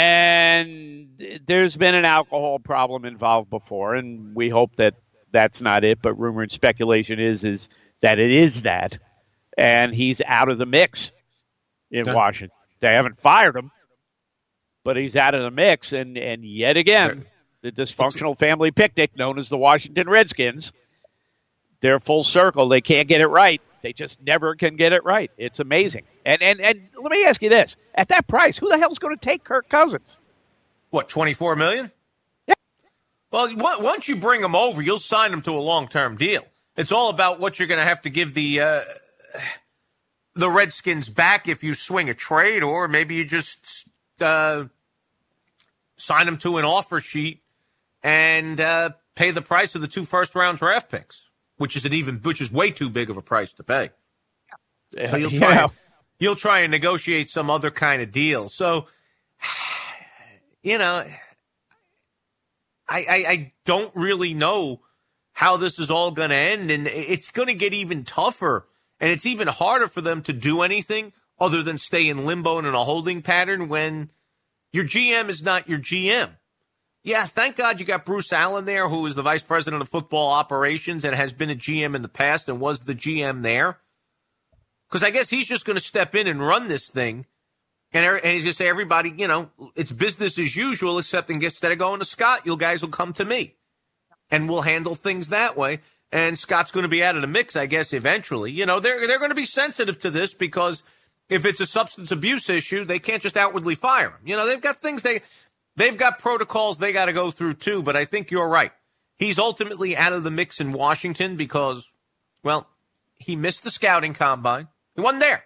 And there's been an alcohol problem involved before, and we hope that that's not it. But rumor and speculation is that it is that, and he's out of the mix in Washington. They haven't fired him, but he's out of the mix. And yet again, the dysfunctional family picnic known as the Washington Redskins, they're full circle. They can't get it right. They just never can get it right. It's amazing. And let me ask you this. At that price, who the hell's going to take Kirk Cousins? What, $24 million? Yeah. Well, once you bring him over, you'll sign him to a long-term deal. It's all about what you're going to have to give the Redskins back if you swing a trade, or maybe you just sign him to an offer sheet and pay the price of the 2 first-round draft picks, which is way too big of a price to pay. Yeah. So you'll try and negotiate some other kind of deal. So, you know, I don't really know how this is all going to end, and it's going to get even tougher, and it's even harder for them to do anything other than stay in limbo and in a holding pattern when your GM is not your GM. Yeah, thank God you got Bruce Allen there, who is the vice president of football operations and has been a GM in the past and was the GM there. Because I guess he's just going to step in and run this thing, and he's going to say, everybody, you know, it's business as usual, except instead of going to Scott, you guys will come to me, and we'll handle things that way. And Scott's going to be out of the mix, I guess, eventually. You know, they're going to be sensitive to this because if it's a substance abuse issue, they can't just outwardly fire him. You know, they've got things They've got protocols they got to go through, too, but I think you're right. He's ultimately out of the mix in Washington because, well, he missed the scouting combine. He wasn't there.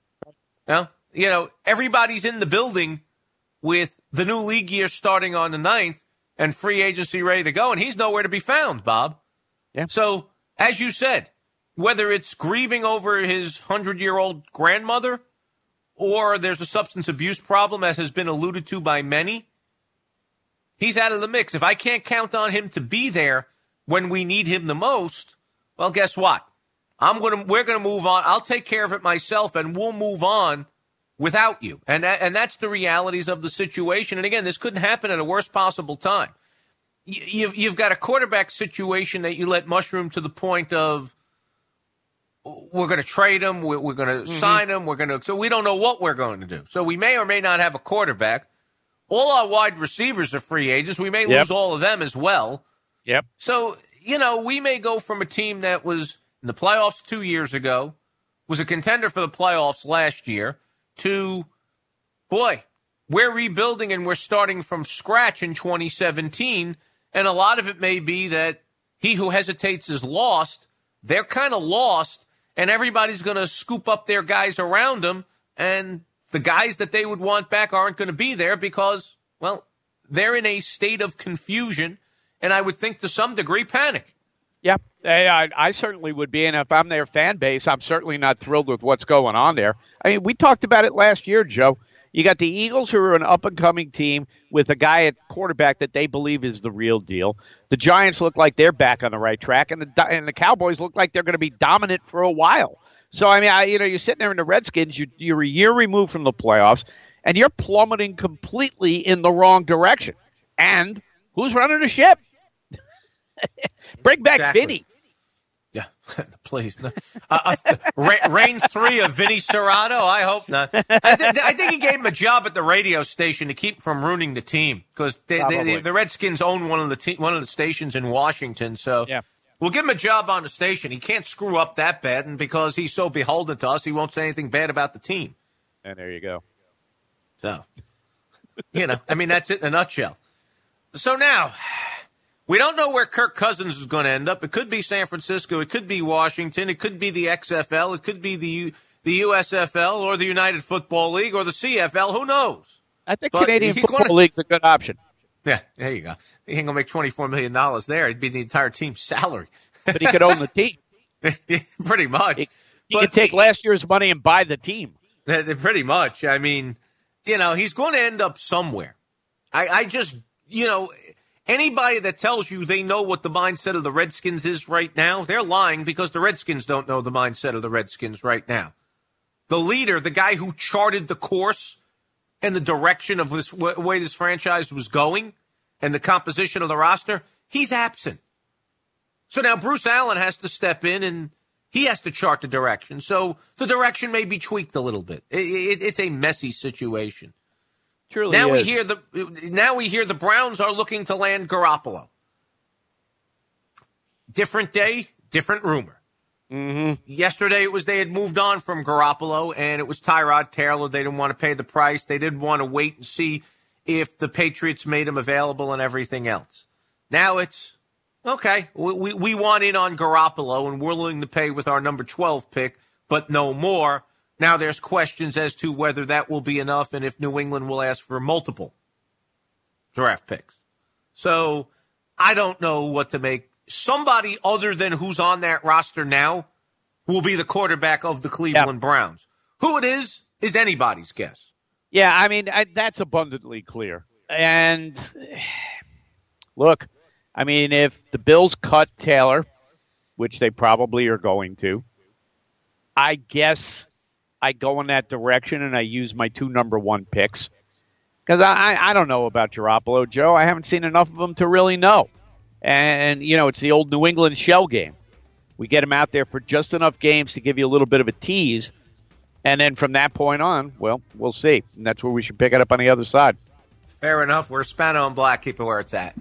You know, everybody's in the building with the new league year starting on the 9th and free agency ready to go, and he's nowhere to be found, Bob. Yeah. So, as you said, whether it's grieving over his 100-year-old grandmother or there's a substance abuse problem, as has been alluded to by many, he's out of the mix. If I can't count on him to be there when we need him the most, well, guess what? We're going to move on. I'll take care of it myself, and we'll move on without you. And that's the realities of the situation. And again, this couldn't happen at a worst possible time. You've got a quarterback situation that you let mushroom to the point of we're going to trade him, we're going to sign him, so we don't know what we're going to do. So we may or may not have a quarterback. All our wide receivers are free agents. We may lose all of them as well. Yep. So, you know, we may go from a team that was in the playoffs 2 years ago, was a contender for the playoffs last year, to, boy, we're rebuilding and we're starting from scratch in 2017. And a lot of it may be that he who hesitates is lost. They're kind of lost, and everybody's going to scoop up their guys around them, and the guys that they would want back aren't going to be there because, well, they're in a state of confusion, and I would think to some degree panic. Yeah, I certainly would be, and if I'm their fan base, I'm certainly not thrilled with what's going on there. I mean, we talked about it last year, Joe. You got the Eagles, who are an up-and-coming team with a guy at quarterback that they believe is the real deal. The Giants look like they're back on the right track, and the Cowboys look like they're going to be dominant for a while. So, I mean, you're sitting there in the Redskins, you're a year removed from the playoffs, and you're plummeting completely in the wrong direction. And who's running the ship? Bring back Vinny. Yeah, please. No. Reign 3 of Vinny Serrano? I hope not. I think he gave him a job at the radio station to keep from ruining the team, because the Redskins own one of the stations in Washington. So we'll give him a job on the station. He can't screw up that bad, and because he's so beholden to us, he won't say anything bad about the team. And there you go. So, I mean, that's it in a nutshell. So now, we don't know where Kirk Cousins is going to end up. It could be San Francisco. It could be Washington. It could be the XFL. It could be the USFL or the United Football League or the CFL. Who knows? I think Canadian Football League's a good option. Yeah, there you go. He ain't going to make $24 million there. It'd be the entire team's salary. But he could own the team. Pretty much. He could take last year's money and buy the team. Pretty much. I mean, he's going to end up somewhere. I just, anybody that tells you they know what the mindset of the Redskins is right now, they're lying, because the Redskins don't know the mindset of the Redskins right now. The leader, the guy who charted the course and the direction of this way this franchise was going and the composition of the roster, he's absent. So now Bruce Allen has to step in and he has to chart the direction. So the direction may be tweaked a little bit. It's a messy situation. Truly now is. we hear the Browns are looking to land Garoppolo. Different day, different rumor. Mm-hmm. Yesterday it was they had moved on from Garoppolo, and it was Tyrod Taylor. They didn't want to pay the price. They didn't want to wait and see if the Patriots made him available and everything else. Now it's, okay, we want in on Garoppolo, and we're willing to pay with our number 12 pick, but no more. Now there's questions as to whether that will be enough and if New England will ask for multiple draft picks. So I don't know what to make. Somebody other than who's on that roster now will be the quarterback of the Cleveland Browns. Who it is anybody's guess. Yeah, I mean, that's abundantly clear. And look, I mean, if the Bills cut Taylor, which they probably are going to, I guess I go in that direction and I use my 2 number 1 picks. Because I don't know about Garoppolo, Joe. I haven't seen enough of him to really know. And, it's the old New England shell game. We get him out there for just enough games to give you a little bit of a tease. And then from that point on, well, we'll see. And that's where we should pick it up on the other side. Fair enough. We're Spano and Black. Keep it where it's at.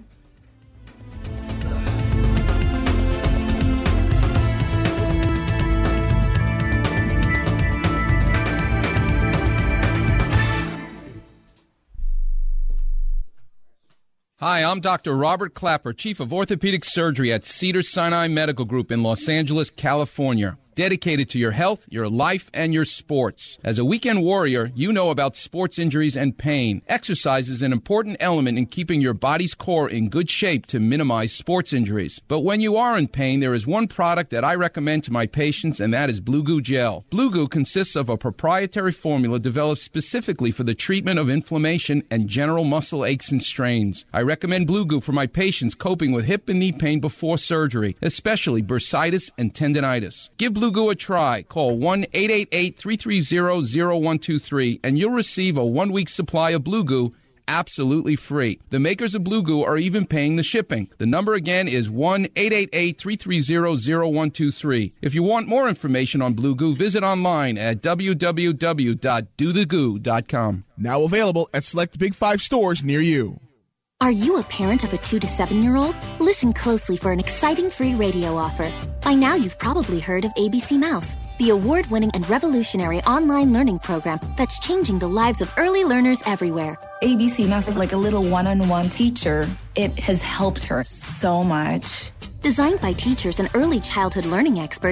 Hi, I'm Dr. Robert Clapper, Chief of Orthopedic Surgery at Cedars-Sinai Medical Group in Los Angeles, California. Dedicated to your health, your life, and your sports. As a weekend warrior, you know about sports injuries and pain. Exercise is an important element in keeping your body's core in good shape to minimize sports injuries. But when you are in pain, there is one product that I recommend to my patients, and that is Blue Goo Gel. Blue Goo consists of a proprietary formula developed specifically for the treatment of inflammation and general muscle aches and strains. I recommend Blue Goo for my patients coping with hip and knee pain before surgery, especially bursitis and tendinitis. Give Blue Goo a try. Call 1-888-330-0123 and you'll receive a 1-week supply of Blue Goo absolutely free. The makers of Blue Goo are even paying the shipping. The number again is 1-888-330-0123. If you want more information on Blue Goo, visit online at www.dothegoo.com. Now available at select Big 5 stores near you. Are you a parent of a 2 to 7-year-old? Listen closely for an exciting free radio offer. By now, you've probably heard of ABC Mouse, the award-winning and revolutionary online learning program that's changing the lives of early learners everywhere. ABC Mouse is like a little one-on-one teacher. It has helped her so much. Designed by teachers and early childhood learning experts,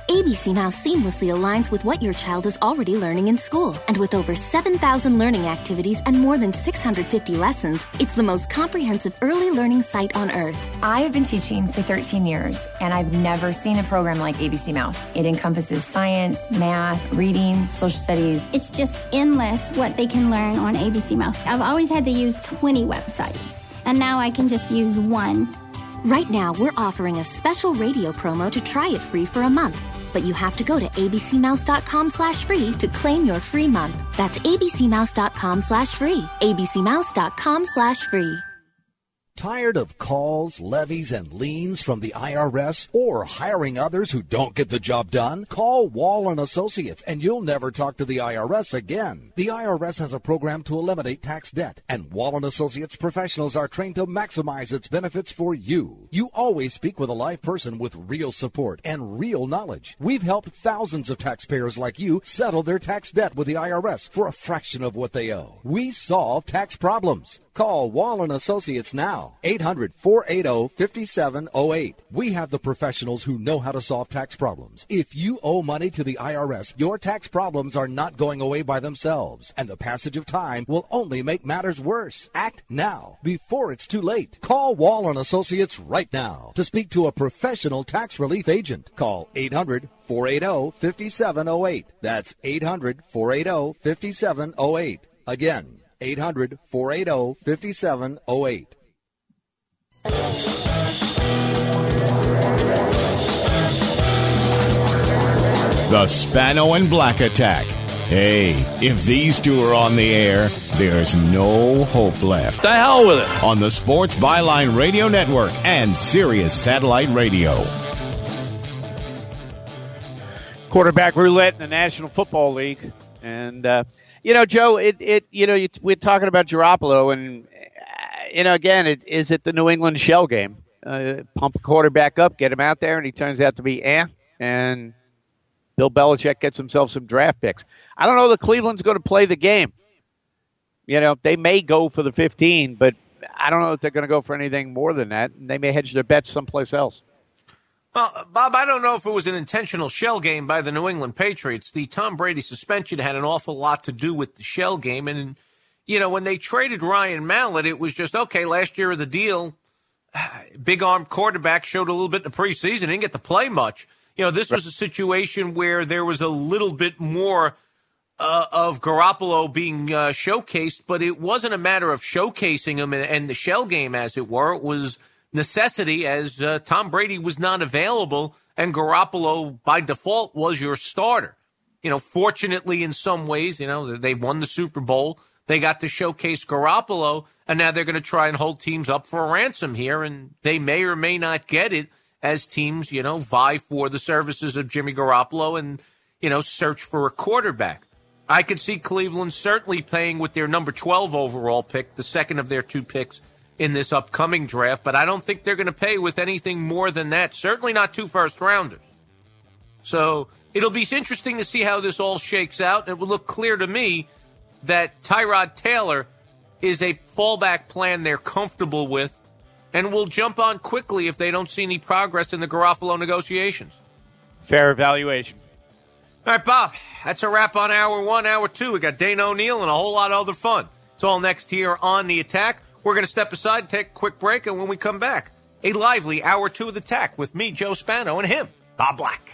ABC Mouse seamlessly aligns with what your child is already learning in school. And with over 7,000 learning activities and more than 650 lessons, it's the most comprehensive early learning site on earth. I have been teaching for 13 years, and I've never seen a program like ABC Mouse. It encompasses science, math, reading, social studies. It's just endless what they can learn on ABC Mouse. I've always had to use 20 websites, and now I can just use one. Right now, we're offering a special radio promo to try it free for a month. But you have to go to abcmouse.com/free to claim your free month. That's abcmouse.com/free. abcmouse.com/free. Tired of calls, levies, and liens from the IRS or hiring others who don't get the job done? Call Wall & Associates and you'll never talk to the IRS again. The IRS has a program to eliminate tax debt, and Wall & Associates professionals are trained to maximize its benefits for you. You always speak with a live person with real support and real knowledge. We've helped thousands of taxpayers like you settle their tax debt with the IRS for a fraction of what they owe. We solve tax problems. Call Wall & Associates now, 800-480-5708. We have the professionals who know how to solve tax problems. If you owe money to the IRS, your tax problems are not going away by themselves, and the passage of time will only make matters worse. Act now, before it's too late. Call Wall & Associates right now to speak to a professional tax relief agent. Call 800-480-5708. That's 800-480-5708. Again, 800-480-5708. The Spano and Black Attack. Hey, if these two are on the air, there's no hope left. The hell with it. On the Sports Byline Radio Network and Sirius Satellite Radio. Quarterback roulette in the National Football League. And, Joe, we're talking about Garoppolo, and, again, is it the New England shell game? Pump a quarterback up, get him out there, and he turns out to be and Bill Belichick gets himself some draft picks. I don't know that Cleveland's going to play the game. They may go for the 15, but I don't know if they're going to go for anything more than that. They may hedge their bets someplace else. Well, Bob, I don't know if it was an intentional shell game by the New England Patriots. The Tom Brady suspension had an awful lot to do with the shell game. And, when they traded Ryan Mallett, it was just, okay, last year of the deal, big-armed quarterback showed a little bit in the preseason, didn't get to play much. This was a situation where there was a little bit more of Garoppolo being showcased, but it wasn't a matter of showcasing him and the shell game, as it were. It was necessity, as Tom Brady was not available, and Garoppolo, by default, was your starter. Fortunately, in some ways, they won the Super Bowl. They got to showcase Garoppolo, and now they're going to try and hold teams up for a ransom here, and they may or may not get it as teams, vie for the services of Jimmy Garoppolo and, search for a quarterback. I could see Cleveland certainly paying with their number 12 overall pick, the second of their two picks in this upcoming draft, but I don't think they're going to pay with anything more than that. Certainly not 2 first-rounders. So it'll be interesting to see how this all shakes out. It will look clear to me that Tyrod Taylor is a fallback plan they're comfortable with and will jump on quickly if they don't see any progress in the Garoppolo negotiations. Fair evaluation. All right, Bob, that's a wrap on Hour 1. Hour 2, we got Dana O'Neill and a whole lot of other fun. It's all next here on The Attack. We're going to step aside, take a quick break, and when we come back, a lively Hour 2 of The Attack with me, Joe Spano, and him, Bob Black.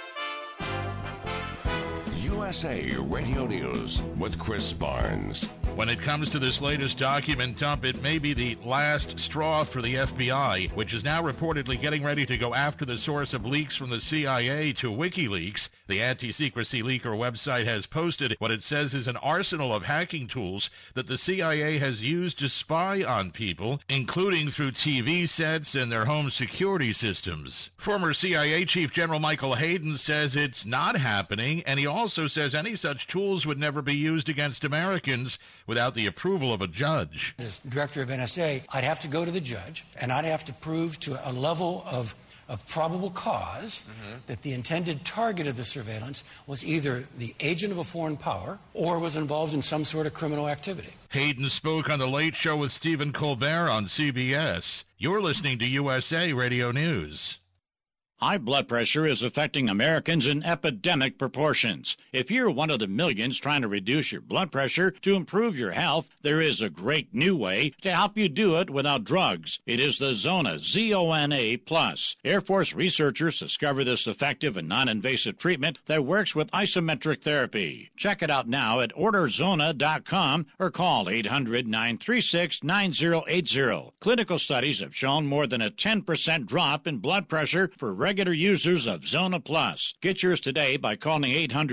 USA Radio News with Chris Barnes. When it comes to this latest document dump, it may be the last straw for the FBI, which is now reportedly getting ready to go after the source of leaks from the CIA to WikiLeaks. The anti-secrecy leaker website has posted what it says is an arsenal of hacking tools that the CIA has used to spy on people, including through TV sets and their home security systems. Former CIA Chief General Michael Hayden says it's not happening, and he also says any such tools would never be used against Americans without the approval of a judge. As director of NSA, I'd have to go to the judge, and I'd have to prove to a level of probable cause that the intended target of the surveillance was either the agent of a foreign power or was involved in some sort of criminal activity. Hayden spoke on The Late Show with Stephen Colbert on CBS. You're listening to USA Radio News. High blood pressure is affecting Americans in epidemic proportions. If you're one of the millions trying to reduce your blood pressure to improve your health, there is a great new way to help you do it without drugs. It is the Zona, Z-O-N-A+. Air Force researchers discovered this effective and non-invasive treatment that works with isometric therapy. Check it out now at orderzona.com or call 800-936-9080. Clinical studies have shown more than a 10% drop in blood pressure for regular users of Zona Plus. Get yours today by calling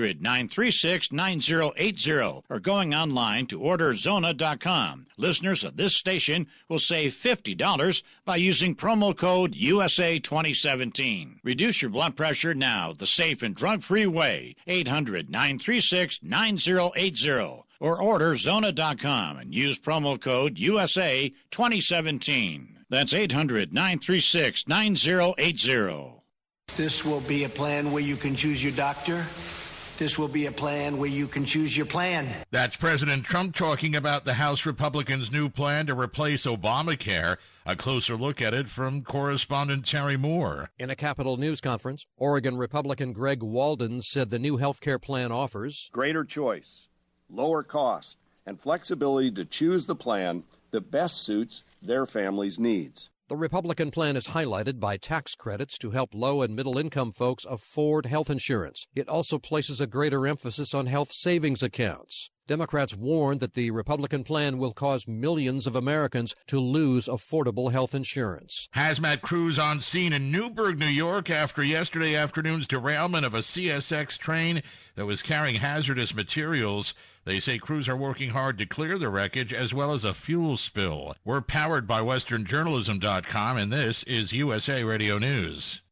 800-936-9080 or going online to orderzona.com. Listeners of this station will save $50 by using promo code USA2017. Reduce your blood pressure now the safe and drug-free way. 800-936-9080 or orderzona.com and use promo code USA2017. That's 800-936-9080. This will be a plan where you can choose your doctor. This will be a plan where you can choose your plan. That's President Trump talking about the House Republicans' new plan to replace Obamacare. A closer look at it from correspondent Terry Moore. In a Capitol News conference, Oregon Republican Greg Walden said the new health care plan offers greater choice, lower cost, and flexibility to choose the plan that best suits their family's needs. The Republican plan is highlighted by tax credits to help low- and middle-income folks afford health insurance. It also places a greater emphasis on health savings accounts. Democrats warn that the Republican plan will cause millions of Americans to lose affordable health insurance. Hazmat crews on scene in Newburgh, New York, after yesterday afternoon's derailment of a CSX train that was carrying hazardous materials. They say crews are working hard to clear the wreckage as well as a fuel spill. We're powered by westernjournalism.com, and this is USA Radio News.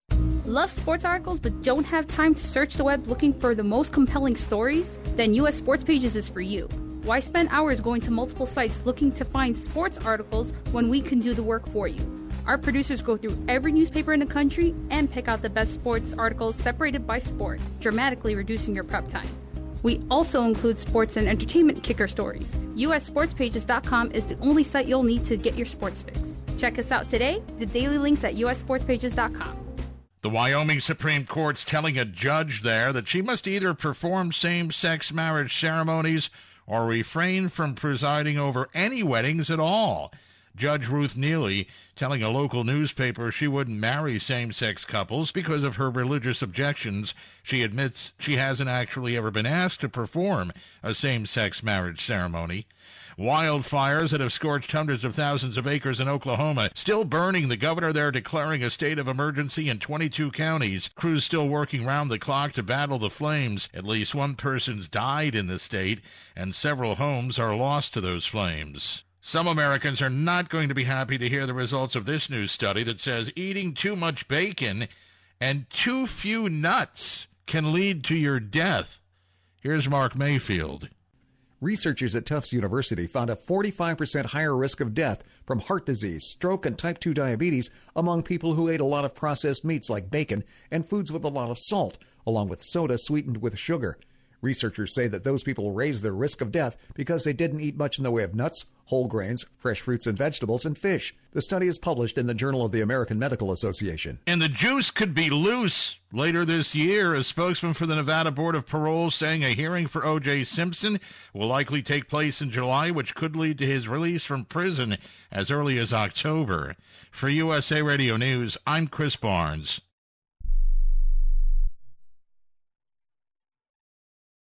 Love sports articles but don't have time to search the web looking for the most compelling stories? Then US Sports Pages is for you. Why spend hours going to multiple sites looking to find sports articles when we can do the work for you? Our producers go through every newspaper in the country and pick out the best sports articles separated by sport, dramatically reducing your prep time. We also include sports and entertainment kicker stories. USSportsPages.com is the only site you'll need to get your sports fix. Check us out today. The daily links at USSportsPages.com. The Wyoming Supreme Court's telling a judge there that she must either perform same-sex marriage ceremonies or refrain from presiding over any weddings at all. Judge Ruth Neely telling a local newspaper she wouldn't marry same-sex couples because of her religious objections. She admits she hasn't actually ever been asked to perform a same-sex marriage ceremony. Wildfires that have scorched hundreds of thousands of acres in Oklahoma still burning. The governor there declaring a state of emergency in 22 counties. Crews still working round the clock to battle the flames. At least one person's died in the state, and several homes are lost to those flames. Some Americans are not going to be happy to hear the results of this new study that says eating too much bacon and too few nuts can lead to your death. Here's Mark Mayfield. Researchers at Tufts University found a 45% higher risk of death from heart disease, stroke, and type 2 diabetes among people who ate a lot of processed meats like bacon and foods with a lot of salt, along with soda sweetened with sugar. Researchers say that those people raised their risk of death because they didn't eat much in the way of nuts, whole grains, fresh fruits and vegetables, and fish. The study is published in the Journal of the American Medical Association. And the juice could be loose later this year. A spokesman for the Nevada Board of Parole saying a hearing for O.J. Simpson will likely take place in July, which could lead to his release from prison as early as October. For USA Radio News, I'm Chris Barnes.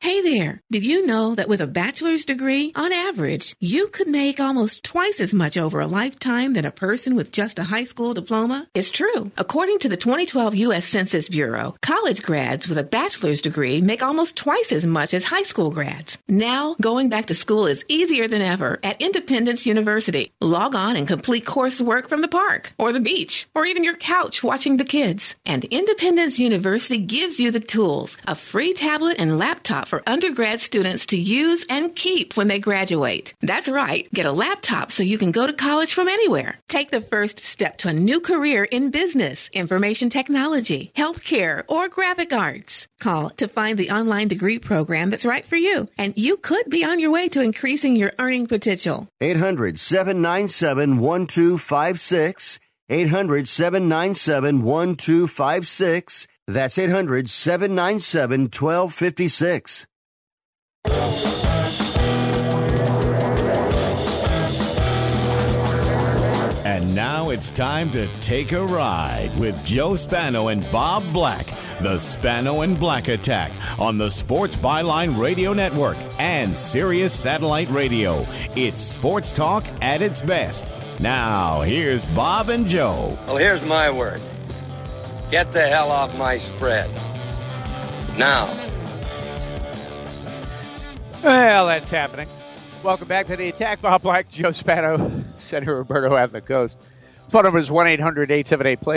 Hey there, did you know that with a bachelor's degree, on average, you could make almost twice as much over a lifetime than a person with just a high school diploma? It's true. According to the 2012 U.S. Census Bureau, college grads with a bachelor's degree make almost twice as much as high school grads. Now, going back to school is easier than ever at Independence University. Log on and complete coursework from the park, or the beach, or even your couch watching the kids. And Independence University gives you the tools, a free tablet and laptop for undergrad students to use and keep when they graduate. That's right. Get a laptop so you can go to college from anywhere. Take the first step to a new career in business, information technology, healthcare, or graphic arts. Call to find the online degree program that's right for you, and you could be on your way to increasing your earning potential. 800-797-1256. 800-797-1256. That's 800-797-1256. And now it's time to take a ride with Joe Spano and Bob Black. The Spano and Black Attack on the Sports Byline Radio Network and Sirius Satellite Radio. It's sports talk at its best. Now, here's Bob and Joe. Well, here's my word. Get the hell off my spread. Now. Well, that's happening. Welcome back to the Attack. Bob Black, Joe Spano, Senator Roberto out on the coast. Phone number is 1-800-878-PLAY,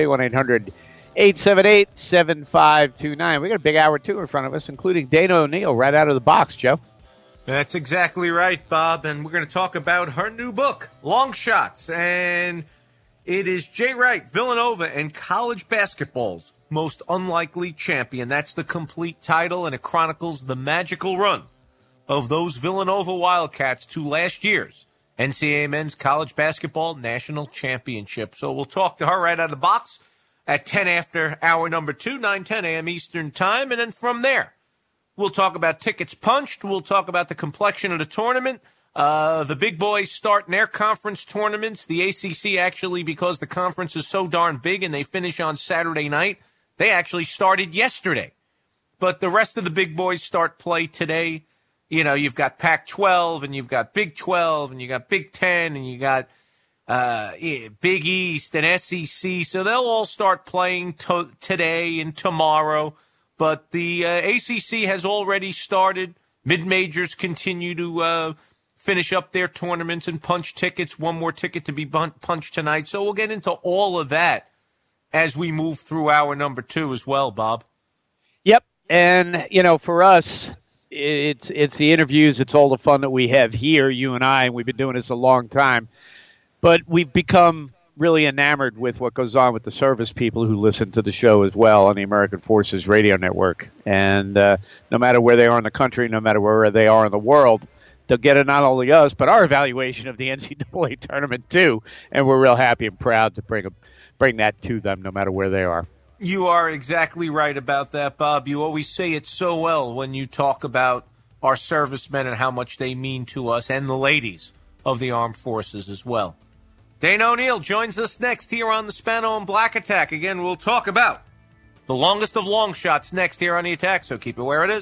1-800-878-7529. We got a big hour, too, in front of us, including Dana O'Neill right out of the box, Joe. That's exactly right, Bob. And we're going to talk about her new book, Long Shots. And it is Jay Wright, Villanova, and college basketball's most unlikely champion. That's the complete title, and it chronicles the magical run of those Villanova Wildcats to last year's NCAA Men's College Basketball National Championship. So we'll talk to her right out of the box at 10 after hour number 2, 9:10 a.m. Eastern Time. And then from there, we'll talk about tickets punched. We'll talk about the complexion of the tournament. The big boys start in their conference tournaments. The ACC actually, because the conference is so darn big and they finish on Saturday night, they actually started yesterday. But the rest of the big boys start play today. You know, you've got Pac-12 and you've got Big 12 and you got Big 10 and you got Big East and SEC. So they'll all start playing today and tomorrow. But the ACC has already started. Mid-majors continue to finish up their tournaments and punch tickets. One more ticket to be punched tonight. So we'll get into all of that as we move through hour number 2 as well, Bob. Yep. And, you know, for us, it's the interviews. It's all the fun that we have here, you and I, and we've been doing this a long time. But we've become really enamored with what goes on with the service people who listen to the show as well on the American Forces Radio Network. And no matter where they are in the country, no matter where they are in the world, they'll get not only us, but our evaluation of the NCAA tournament too. And we're real happy and proud to bring that to them no matter where they are. You are exactly right about that, Bob. You always say it so well when you talk about our servicemen and how much they mean to us, and the ladies of the armed forces as well. Dana O'Neill joins us next here on the Spano and Black Attack. Again, we'll talk about the longest of long shots next here on the Attack, so keep it where it is.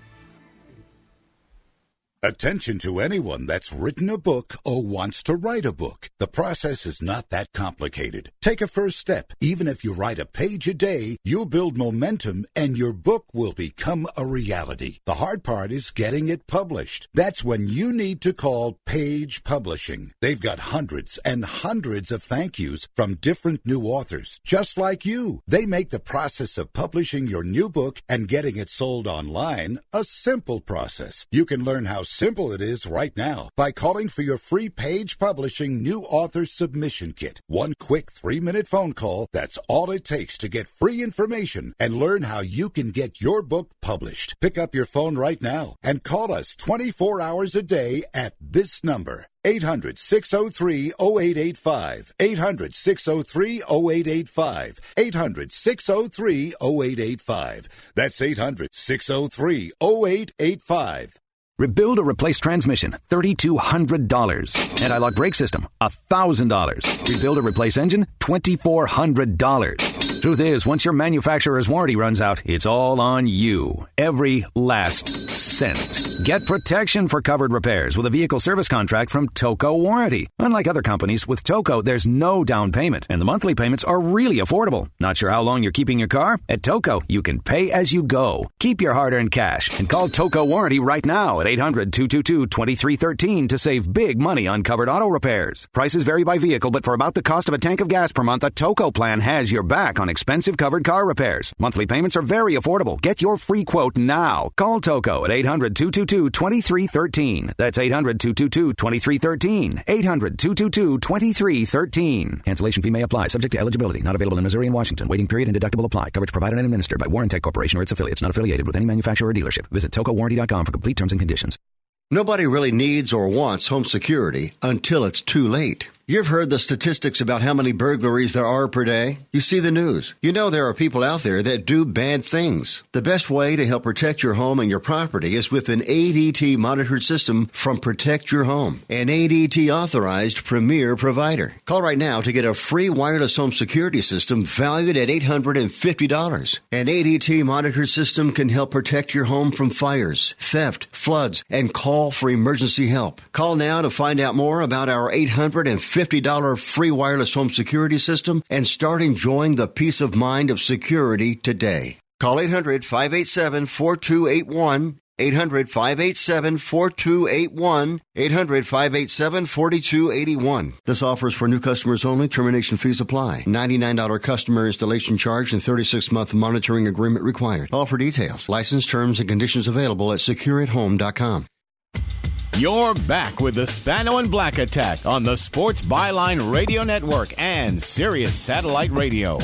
Attention to anyone that's written a book or wants to write a book. The process is not that complicated. Take a first step. Even if you write a page a day, you'll build momentum and your book will become a reality. The hard part is getting it published. That's when you need to call Page Publishing. They've got hundreds and hundreds of thank yous from different new authors, just like you. They make the process of publishing your new book and getting it sold online a simple process. You can learn how simple it is right now by calling for your free Page Publishing New Author Submission Kit. One quick 3-minute phone call, that's all it takes to get free information and learn how you can get your book published. Pick up your phone right now and call us 24 hours a day at this number. 800-603-0885. 800-603-0885. 800-603-0885. That's 800-603-0885. Rebuild or replace transmission, $3,200. Anti-lock brake system, $1,000. Rebuild or replace engine, $2,400. Truth is, once your manufacturer's warranty runs out, it's all on you. Every last cent. Get protection for covered repairs with a vehicle service contract from Toco Warranty. Unlike other companies, with Toco, there's no down payment, and the monthly payments are really affordable. Not sure how long you're keeping your car? At Toco, you can pay as you go. Keep your hard-earned cash and call Toco Warranty right now at 800-222-2313 to save big money on covered auto repairs. Prices vary by vehicle, but for about the cost of a tank of gas per month, a Toco plan has your back on expensive covered car repairs. Monthly payments are very affordable. Get your free quote now. Call Toco at 800-222-2313. That's 800-222-2313. 800-222-2313. Cancellation fee may apply. Subject to eligibility. Not available in Missouri and Washington. Waiting period and deductible apply. Coverage provided and administered by Warrantech Corporation or its affiliates. Not affiliated with any manufacturer or dealership. Visit TocoWarranty.com for complete terms and conditions. Nobody really needs or wants home security until it's too late. You've heard the statistics about how many burglaries there are per day. You see the news. You know there are people out there that do bad things. The best way to help protect your home and your property is with an ADT monitored system from Protect Your Home, an ADT authorized premier provider. Call right now to get a free wireless home security system valued at $850. An ADT monitored system can help protect your home from fires, theft, floods, and call for emergency help. Call now to find out more about our $850 free wireless home security system and start enjoying the peace of mind of security today. Call 800-587-4281, 800-587-4281, 800-587-4281. This offer is for new customers only. Termination fees apply. $99 customer installation charge and 36-month monitoring agreement required. All for details. License terms and conditions available at secureathome.com. You're back with the Spano and Black Attack on the Sports Byline Radio Network and Sirius Satellite Radio.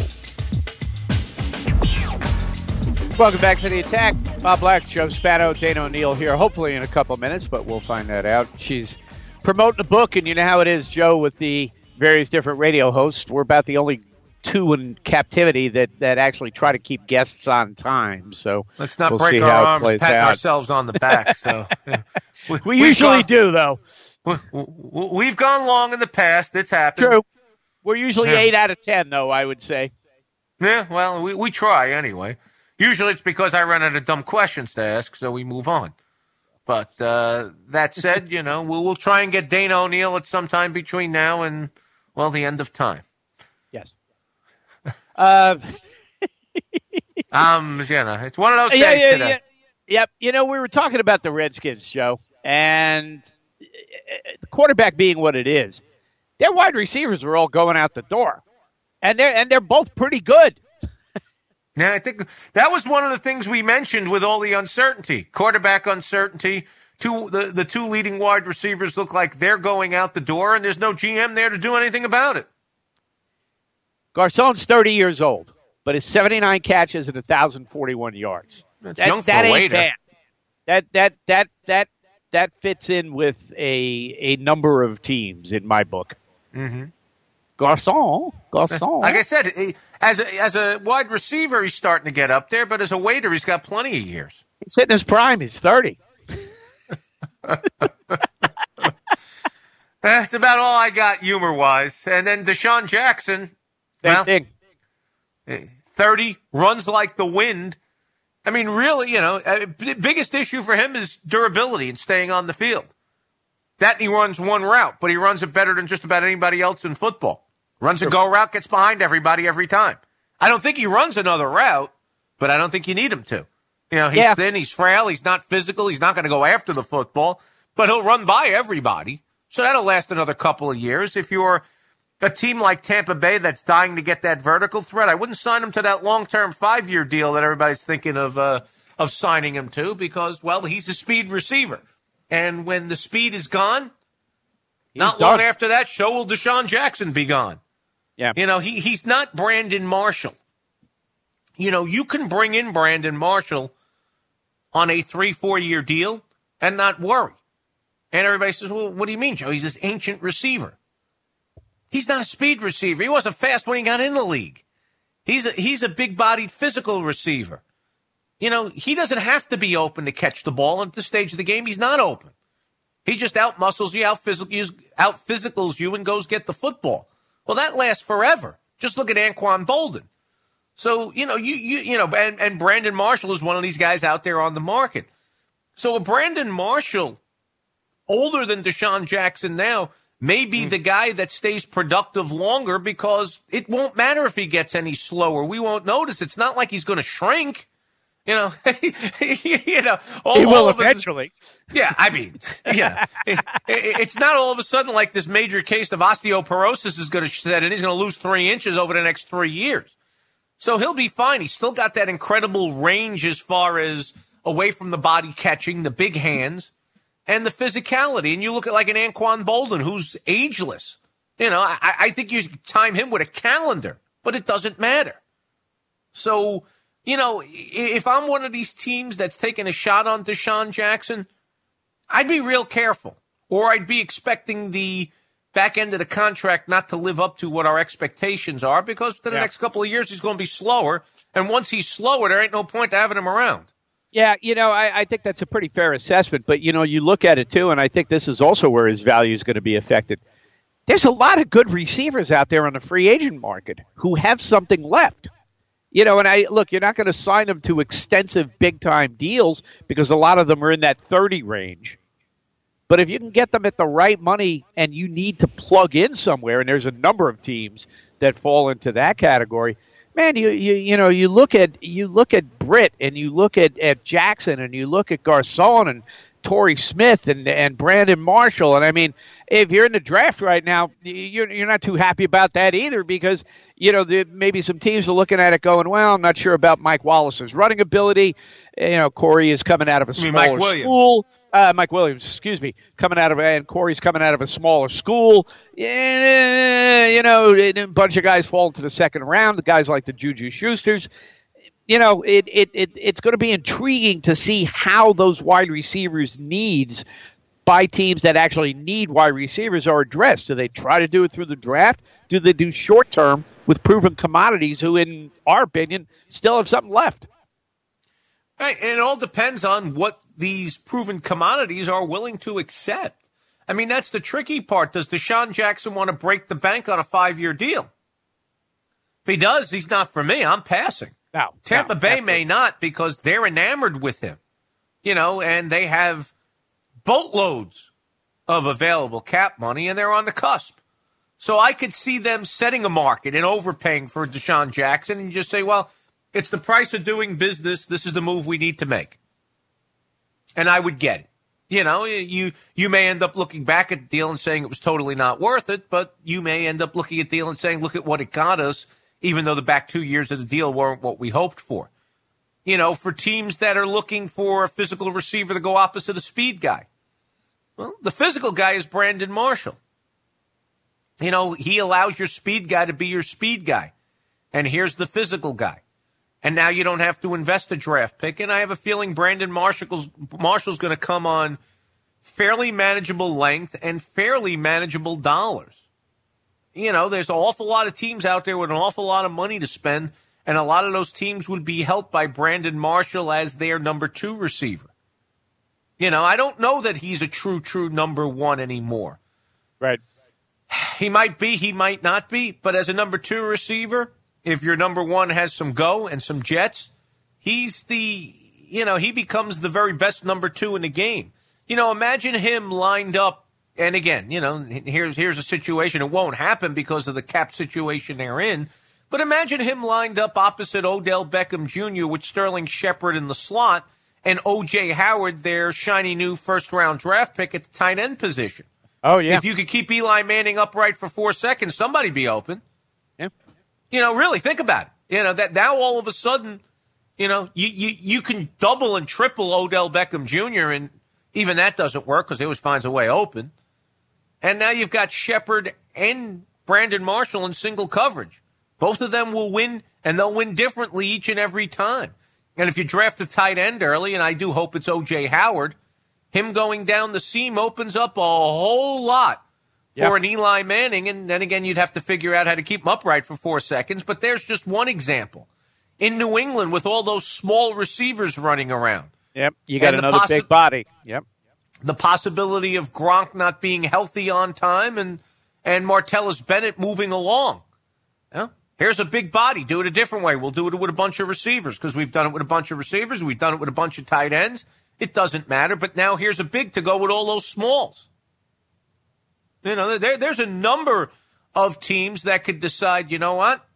Welcome back to the Attack. Bob Black, Joe Spano, Dana O'Neill here, hopefully in a couple minutes, but we'll find that out. She's promoting a book, and you know how it is, Joe, with the various different radio hosts. We're about the only two in captivity that actually try to keep guests on time. So let's not break our arms patting ourselves on the back. So we usually do, though. We've gone long in the past. It's happened. True. We're usually 8 out of 10, though, I would say. Yeah, well, we try anyway. Usually it's because I run out of dumb questions to ask, so we move on. But that said, you know, we'll try and get Dana O'Neill at some time between now and, well, the end of time. Yes. You know, it's one of those days today. Yeah. Yep. You know, we were talking about the Redskins, Joe, and the quarterback being what it is, their wide receivers are all going out the door, and they're both pretty good. Yeah, I think that was one of the things we mentioned with all the uncertainty, quarterback uncertainty. The two leading wide receivers look like they're going out the door, and there's no GM there to do anything about it. Garcon's 30 years old, but his 79 catches and 1,041 yards. That's young for a waiter. Ain't bad. That fits in with a number of teams in my book. Mm-hmm. Garcon. Like I said, as a wide receiver, he's starting to get up there, but as a waiter, he's got plenty of years. He's hitting his prime. He's 30. That's about all I got humor-wise. And then Deshaun Jackson. Same thing. 30, runs like the wind. I mean, really, you know, biggest issue for him is durability and staying on the field. That he runs one route, but he runs it better than just about anybody else in football. Runs a go route, gets behind everybody every time. I don't think he runs another route, but I don't think you need him to. You know, he's thin, he's frail, he's not physical, he's not going to go after the football, but he'll run by everybody. So that'll last another couple of years. If you're a team like Tampa Bay that's dying to get that vertical threat, I wouldn't sign him to that long-term 5-year deal that everybody's thinking of signing him to because, well, he's a speed receiver. And when the speed is gone, not long after that, so will Deshaun Jackson be gone. Yeah. You know, he's not Brandon Marshall. You know, you can bring in Brandon Marshall on a 3-4 year deal and not worry. And everybody says, well, what do you mean, Joe? He's this ancient receiver. He's not a speed receiver. He wasn't fast when he got in the league. He's a big-bodied physical receiver. he doesn't have to be open to catch the ball. And at this stage of the game, he's not open. He just out-muscles you, out-physicals you, and goes get the football. Well, that lasts forever. Just look at Anquan Boldin. So, and Brandon Marshall is one of these guys out there on the market. So a Brandon Marshall, older than Deshaun Jackson now, may be the guy that stays productive longer because it won't matter if he gets any slower. We won't notice. It's not like he's going to shrink. He will eventually. It's not all of a sudden like this major case of osteoporosis is going to set in. He's going to lose 3 inches over the next 3 years. So he'll be fine. He's still got that incredible range as far as away from the body catching, the big hands, and the physicality. And you look at like an Anquan Boldin who's ageless. I think you time him with a calendar, but it doesn't matter. So, if I'm one of these teams that's taking a shot on Deshaun Jackson, I'd be real careful. Or I'd be expecting the back end of the contract not to live up to what our expectations are, because for the next couple of years he's going to be slower. And once he's slower, there ain't no point to having him around. Yeah, I think that's a pretty fair assessment. But, you look at it, too, and I think this is also where his value is going to be affected. There's a lot of good receivers out there on the free agent market who have something left. You're not going to sign them to extensive big-time deals because a lot of them are in that 30 range. But if you can get them at the right money and you need to plug in somewhere, and there's a number of teams that fall into that category, man, you look at Britt and you look at Jackson and you look at Garcon and Torrey Smith and Brandon Marshall. And I mean, if you're in the draft right now, you're not too happy about that either because, maybe some teams are looking at it going, well, I'm not sure about Mike Wallace's running ability. Corey is coming out of a smaller school. Mike Williams, coming out of, and Corey's coming out of a smaller school. A bunch of guys fall into the second round. The guys like the Juju Schusters. It's going to be intriguing to see how those wide receivers' needs by teams that actually need wide receivers are addressed. Do they try to do it through the draft? Do they do short term with proven commodities who, in our opinion, still have something left? Right, and it all depends on what these proven commodities are willing to accept. I mean, that's the tricky part. Does Deshaun Jackson want to break the bank on a 5-year deal? If he does, he's not for me. I'm passing. Tampa Bay may not because they're enamored with him, and they have boatloads of available cap money, and they're on the cusp. So I could see them setting a market and overpaying for Deshaun Jackson and just say, well, it's the price of doing business. This is the move we need to make. And I would get it. You may end up looking back at the deal and saying it was totally not worth it, but you may end up looking at the deal and saying, look at what it got us, even though the back 2 years of the deal weren't what we hoped for. For teams that are looking for a physical receiver to go opposite a speed guy. Well, the physical guy is Brandon Marshall. He allows your speed guy to be your speed guy. And here's the physical guy. And now you don't have to invest a draft pick. And I have a feeling Brandon Marshall's going to come on fairly manageable length and fairly manageable dollars. There's an awful lot of teams out there with an awful lot of money to spend. And a lot of those teams would be helped by Brandon Marshall as their number 2 receiver. I don't know that he's a true number 1 anymore. Right. He might be, he might not be. But as a number 2 receiver, if your number 1 has some go and some jets, he becomes the very best number 2 in the game. Imagine him lined up. And again, here's a situation. It won't happen because of the cap situation they're in. But imagine him lined up opposite Odell Beckham Jr. with Sterling Shepard in the slot and O.J. Howard, their shiny new first-round draft pick at the tight end position. Oh, yeah. If you could keep Eli Manning upright for 4 seconds, somebody'd be open. Yeah. Really think about it. That now all of a sudden, you can double and triple Odell Beckham Jr. and even that doesn't work because he always finds a way open. And now you've got Shepard and Brandon Marshall in single coverage. Both of them will win, and they'll win differently each and every time. And if you draft a tight end early, and I do hope it's O.J. Howard, him going down the seam opens up a whole lot for an Eli Manning. And then again, you'd have to figure out how to keep him upright for 4 seconds. But there's just one example. in New England with all those small receivers running around. Yep, you got another big body. Yep. The possibility of Gronk not being healthy on time and Martellus Bennett moving along. Yeah. Here's a big body. Do it a different way. We'll do it with a bunch of receivers because we've done it with a bunch of receivers. We've done it with a bunch of tight ends. It doesn't matter. But now here's a big to go with all those smalls. You know, there's a number of teams that could decide, you know what?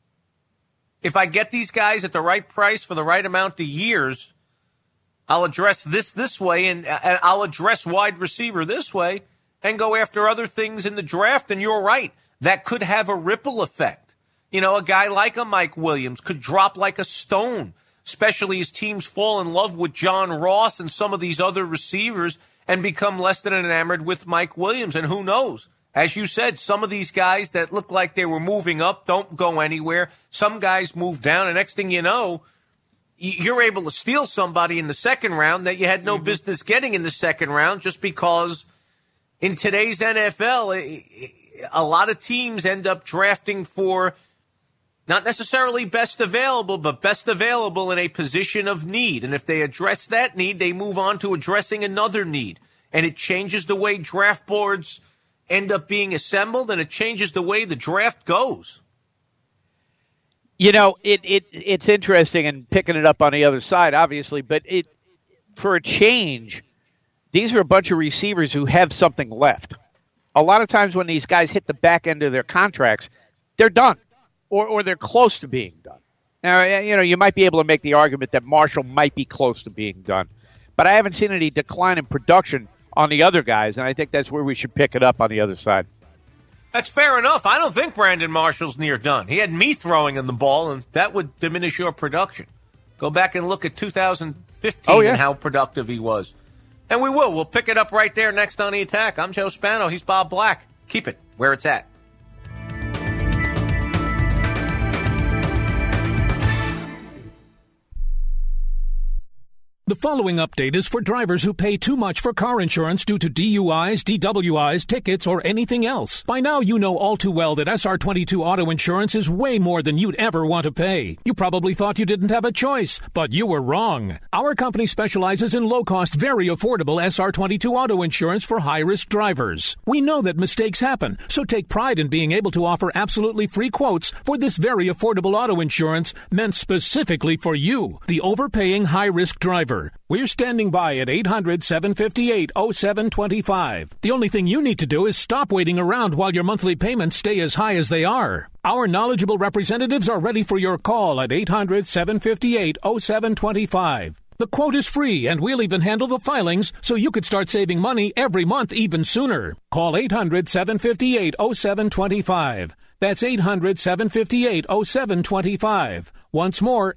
If I get these guys at the right price for the right amount of years, I'll address this way and I'll address wide receiver this way and go after other things in the draft. And you're right. That could have a ripple effect. You know, a guy like a Mike Williams could drop like a stone, especially as teams fall in love with John Ross and some of these other receivers and become less than enamored with Mike Williams. And who knows? As you said, some of these guys that look like they were moving up don't go anywhere. Some guys move down. And next thing you know, you're able to steal somebody in the second round that you had no business getting in the second round just because in today's NFL, a lot of teams end up drafting for not necessarily best available, but best available in a position of need. And if they address that need, they move on to addressing another need. And it changes the way draft boards end up being assembled, and it changes the way the draft goes. You know, it's interesting and picking it up on the other side, obviously, but for a change, these are a bunch of receivers who have something left. A lot of times when these guys hit the back end of their contracts, they're done, or they're close to being done. Now, you know, you might be able to make the argument that Marshall might be close to being done, but I haven't seen any decline in production on the other guys, and I think that's where we should pick it up on the other side. That's fair enough. I don't think Brandon Marshall's near done. He had me throwing in the ball, and that would diminish your production. Go back and look at 2015 and how productive he was. And we will. We'll pick it up right there next on The Attack. I'm Joe Spano. He's Bob Black. Keep it where it's at. The following update is for drivers who pay too much for car insurance due to DUIs, DWIs, tickets, or anything else. By now, you know all too well that SR22 auto insurance is way more than you'd ever want to pay. You probably thought you didn't have a choice, but you were wrong. Our company specializes in low-cost, very affordable SR22 auto insurance for high-risk drivers. We know that mistakes happen, so take pride in being able to offer absolutely free quotes for this very affordable auto insurance meant specifically for you, the overpaying high-risk driver. We're standing by at 800-758-0725. The only thing you need to do is stop waiting around while your monthly payments stay as high as they are. Our knowledgeable representatives are ready for your call at 800-758-0725. The quote is free, and we'll even handle the filings so you could start saving money every month even sooner. Call 800-758-0725. That's 800-758-0725. Once more,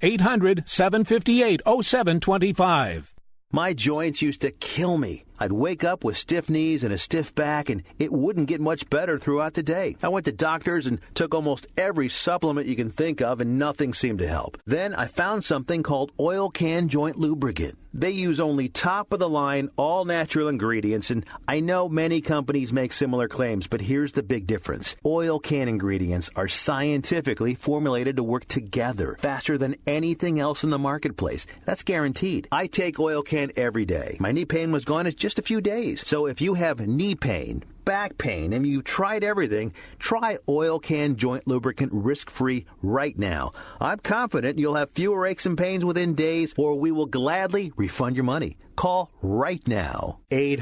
800-758-0725. My joints used to kill me. I'd wake up with stiff knees and a stiff back, and it wouldn't get much better throughout the day. I went to doctors and took almost every supplement you can think of, and nothing seemed to help. Then I found something called Oil Can Joint Lubricant. They use only top-of-the-line, all-natural ingredients, and I know many companies make similar claims, but here's the big difference. Oil Can ingredients are scientifically formulated to work together faster than anything else in the marketplace. That's guaranteed. I take Oil Can every day. My knee pain was gone in just a few days. So if you have knee pain, back pain, and you tried everything, try Oil Can Joint Lubricant risk-free right now. I'm confident you'll have fewer aches and pains within days, or we will gladly refund your money. Call right now.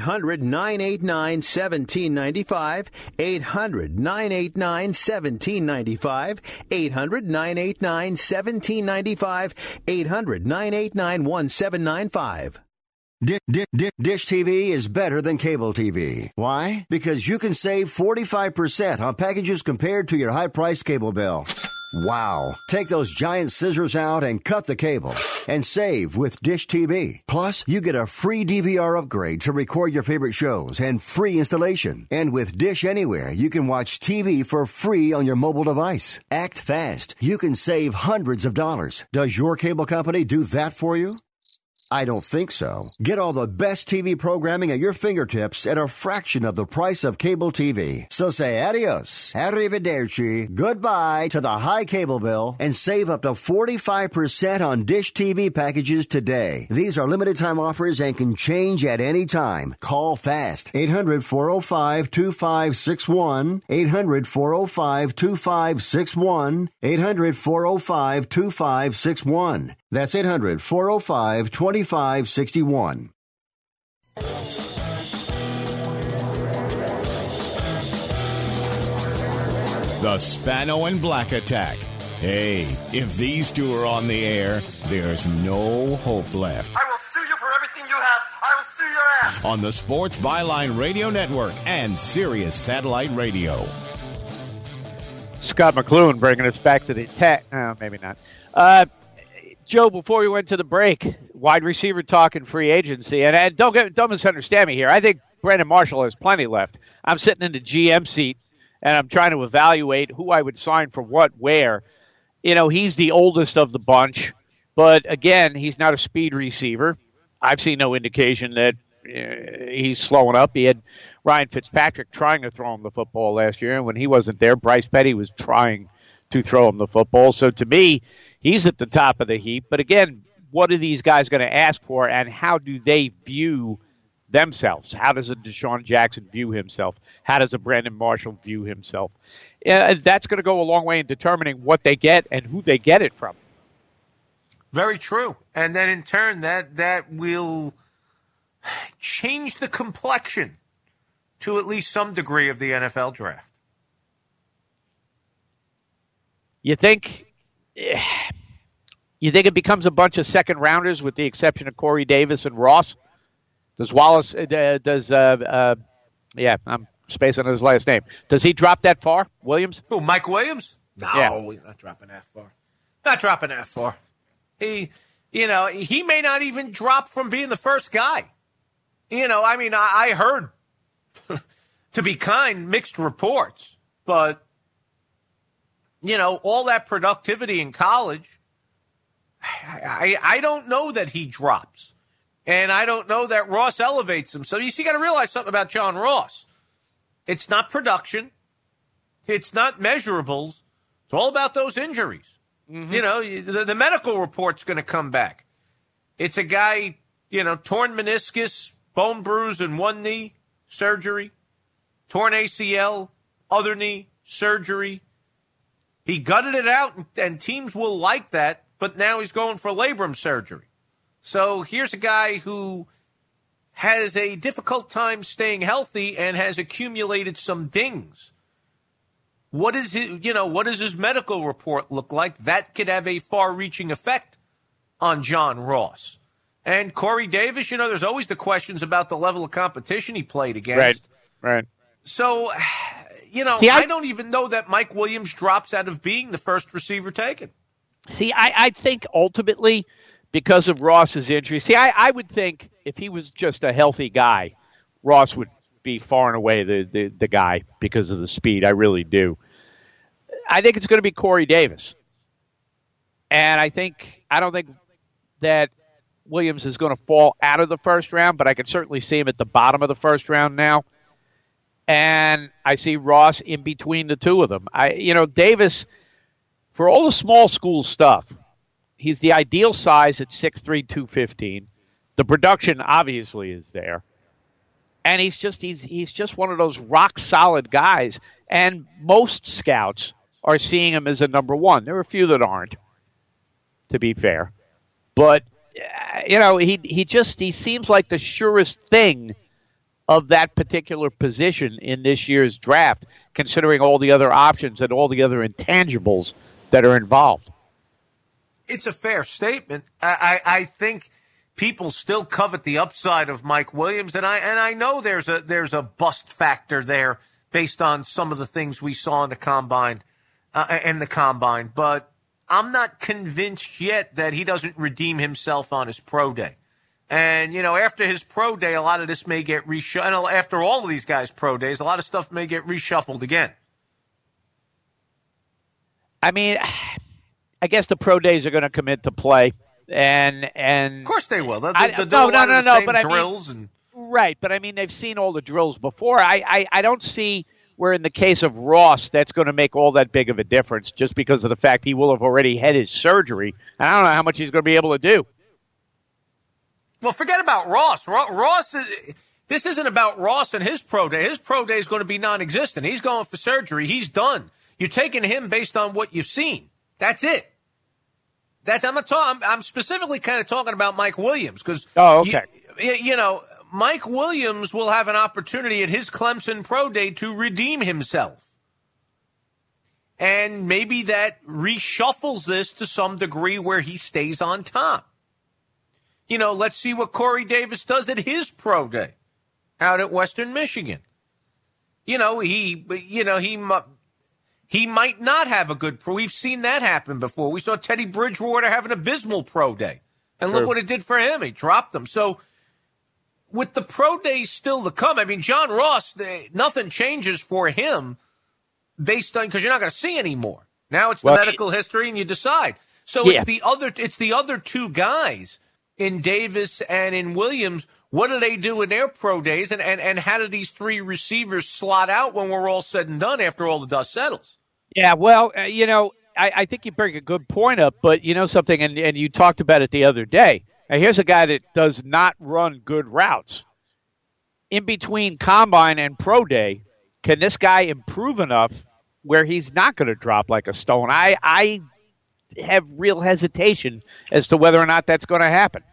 800-989-1795. 800-989-1795. 800-989-1795. 800-989-1795. Dish TV is better than cable TV. Why? Because you can save 45% on packages compared to your high-priced cable bill. Wow. Take those giant scissors out and cut the cable and save with Dish TV. Plus, you get a free DVR upgrade to record your favorite shows and free installation. And with Dish Anywhere, you can watch TV for free on your mobile device. Act fast. You can save hundreds of dollars. Does your cable company do that for you? I don't think so. Get all the best TV programming at your fingertips at a fraction of the price of cable TV. So say adios, arrivederci, goodbye to the high cable bill and save up to 45% on Dish TV packages today. These are limited time offers and can change at any time. Call fast. 800-405-2561. 800-405-2561. 800-405-2561. That's 800-405-2561. The Spano and Black Attack. Hey, if these two are on the air, there's no hope left. I will sue you for everything you have. I will sue your ass. On the Sports Byline Radio Network and Sirius Satellite Radio. Scott McCloughan bringing us back to the attack. No, maybe not. Joe, before we went to the break, wide receiver talk and free agency. And don't misunderstand me here. I think Brandon Marshall has plenty left. I'm sitting in the GM seat, and I'm trying to evaluate who I would sign for what, where. You know, he's the oldest of the bunch. But, again, he's not a speed receiver. I've seen no indication that he's slowing up. He had Ryan Fitzpatrick trying to throw him the football last year, and when he wasn't there, Bryce Petty was trying to throw him the football. So, to me, he's at the top of the heap. But, again, what are these guys going to ask for, and how do they view themselves? How does a Deshaun Jackson view himself? How does a Brandon Marshall view himself? That's going to go a long way in determining what they get and who they get it from. Very true. And then in turn, that will change the complexion to at least some degree of the NFL draft. You think it becomes a bunch of second rounders with the exception of Corey Davis and Ross? Does Wallace, I'm spacing on his last name. Does he drop that far, Williams? Who, Mike Williams? No, We're not dropping that far. Not dropping that far. He may not even drop from being the first guy. I heard, to be kind, mixed reports. But, all that productivity in college, I don't know that he drops. And I don't know that Ross elevates him. So you got to realize something about John Ross. It's not production. It's not measurables. It's all about those injuries. Mm-hmm. The medical report's going to come back. It's a guy, torn meniscus, bone bruise in one knee, surgery, torn ACL, other knee, surgery. He gutted it out, and teams will like that, but now he's going for labrum surgery. So here's a guy who has a difficult time staying healthy and has accumulated some dings. What is what does his medical report look like? That could have a far-reaching effect on John Ross. And Corey Davis, there's always the questions about the level of competition he played against. Right. So, I don't even know that Mike Williams drops out of being the first receiver taken. See, I think ultimately, because of Ross's injury, I would think if he was just a healthy guy, Ross would be far and away the guy because of the speed. I really do. I think it's going to be Corey Davis. And I don't think that Williams is going to fall out of the first round, but I can certainly see him at the bottom of the first round now. And I see Ross in between the two of them. Davis, for all the small school stuff, he's the ideal size at 6'3", 215. The production obviously is there. And he's just one of those rock solid guys. And most scouts are seeing him as a number one. There are a few that aren't, to be fair. But he seems like the surest thing of that particular position in this year's draft, considering all the other options and all the other intangibles that are involved. It's a fair statement. I think people still covet the upside of Mike Williams, and I know there's a bust factor there based on some of the things we saw in the combine, but I'm not convinced yet that he doesn't redeem himself on his pro day. And, after his pro day, a lot of this may get reshuffled. After all of these guys' pro days, a lot of stuff may get reshuffled again. I mean, I guess the pro days are going to come into play. And of course they will. They'll no, but drills I mean, right. But I mean, they've seen all the drills before. I don't see where in the case of Ross that's going to make all that big of a difference just because of the fact he will have already had his surgery. And I don't know how much he's going to be able to do. Well, forget about Ross. This isn't about Ross and his pro day. His pro day is going to be non-existent. He's going for surgery. He's done. You're taking him based on what you've seen. That's it. I'm specifically kind of talking about Mike Williams because Mike Williams will have an opportunity at his Clemson pro day to redeem himself. And maybe that reshuffles this to some degree where he stays on top. Let's see what Corey Davis does at his pro day out at Western Michigan. He might not have a good pro. We've seen that happen before. We saw Teddy Bridgewater have an abysmal pro day. And look what it did for him. He dropped them. So with the pro days still to come, I mean, John Ross, nothing changes for him based on, because you're not going to see anymore. Now it's the medical history and you decide. So it's the other two guys in Davis and in Williams. What do they do in their pro days? And how do these three receivers slot out when we're all said and done after all the dust settles? Yeah, well, I think you bring a good point up, but you know something, and you talked about it the other day. Now, here's a guy that does not run good routes. In between combine and pro day, can this guy improve enough where he's not going to drop like a stone? I have real hesitation as to whether or not that's going to happen.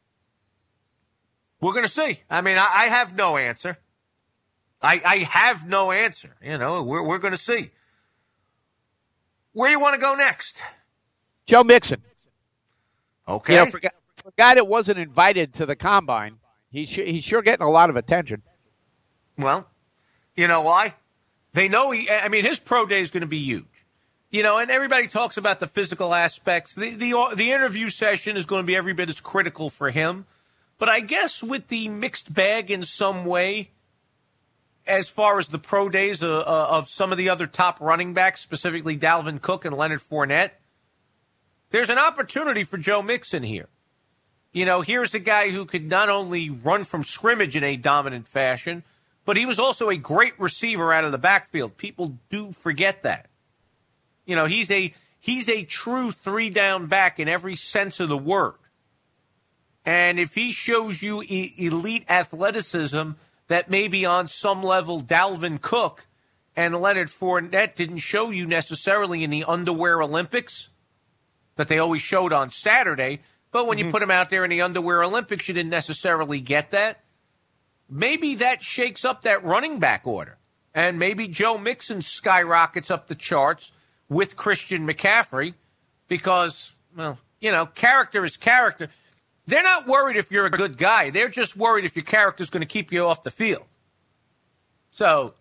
We're going to see. I mean, I have no answer. I have no answer. We're going to see. Where you want to go next? Joe Mixon. Okay. For a guy that wasn't invited to the combine, he's sure getting a lot of attention. Well, you know why? They know his pro day is going to be huge. And everybody talks about the physical aspects. The interview session is going to be every bit as critical for him. But I guess with the mixed bag in some way, as far as the pro days of some of the other top running backs, specifically Dalvin Cook and Leonard Fournette, there's an opportunity for Joe Mixon here. Here's a guy who could not only run from scrimmage in a dominant fashion, but he was also a great receiver out of the backfield. People do forget that. He's a true three-down back in every sense of the word. And if he shows you elite athleticism that maybe on some level Dalvin Cook and Leonard Fournette didn't show you necessarily in the underwear Olympics that they always showed on Saturday, but when you put them out there in the underwear Olympics, you didn't necessarily get that. Maybe that shakes up that running back order. And maybe Joe Mixon skyrockets up the charts with Christian McCaffrey because, character is character. They're not worried if you're a good guy. They're just worried if your character's going to keep you off the field. So,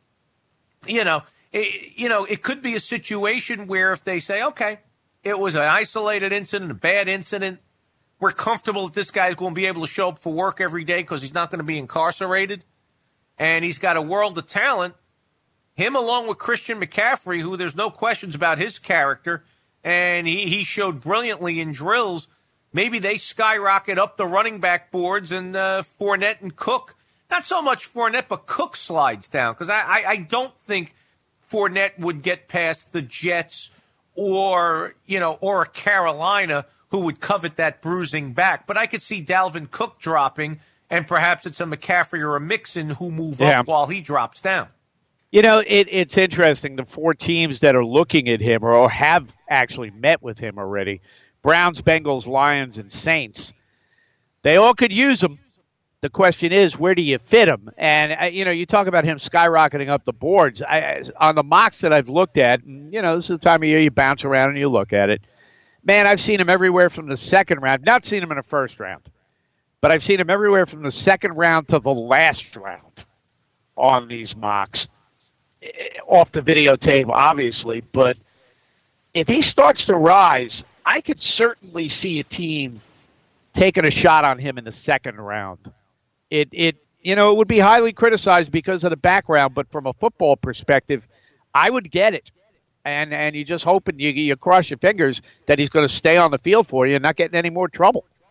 it could be a situation where if they say, okay, it was an isolated incident, a bad incident, we're comfortable that this guy's going to be able to show up for work every day because he's not going to be incarcerated, and he's got a world of talent. Him along with Christian McCaffrey, who there's no questions about his character, and he showed brilliantly in drills. Maybe they skyrocket up the running back boards and Fournette and Cook. Not so much Fournette, but Cook slides down because I don't think Fournette would get past the Jets or a Carolina who would covet that bruising back. But I could see Dalvin Cook dropping, and perhaps it's a McCaffrey or a Mixon who move up while he drops down. It's interesting. The four teams that are looking at him or have actually met with him already, Browns, Bengals, Lions, and Saints, they all could use him. The question is, where do you fit him? And, you talk about him skyrocketing up the boards. On the mocks that I've looked at, this is the time of year you bounce around and you look at it. Man, I've seen him everywhere from the second round. Not seen him in the first round, but I've seen him everywhere from the second round to the last round on these mocks. Off the videotape, obviously, but if he starts to rise, I could certainly see a team taking a shot on him in the second round. It would be highly criticized because of the background, but from a football perspective, I would get it. And you just hope and you cross your fingers that he's going to stay on the field for you and not get in any more trouble.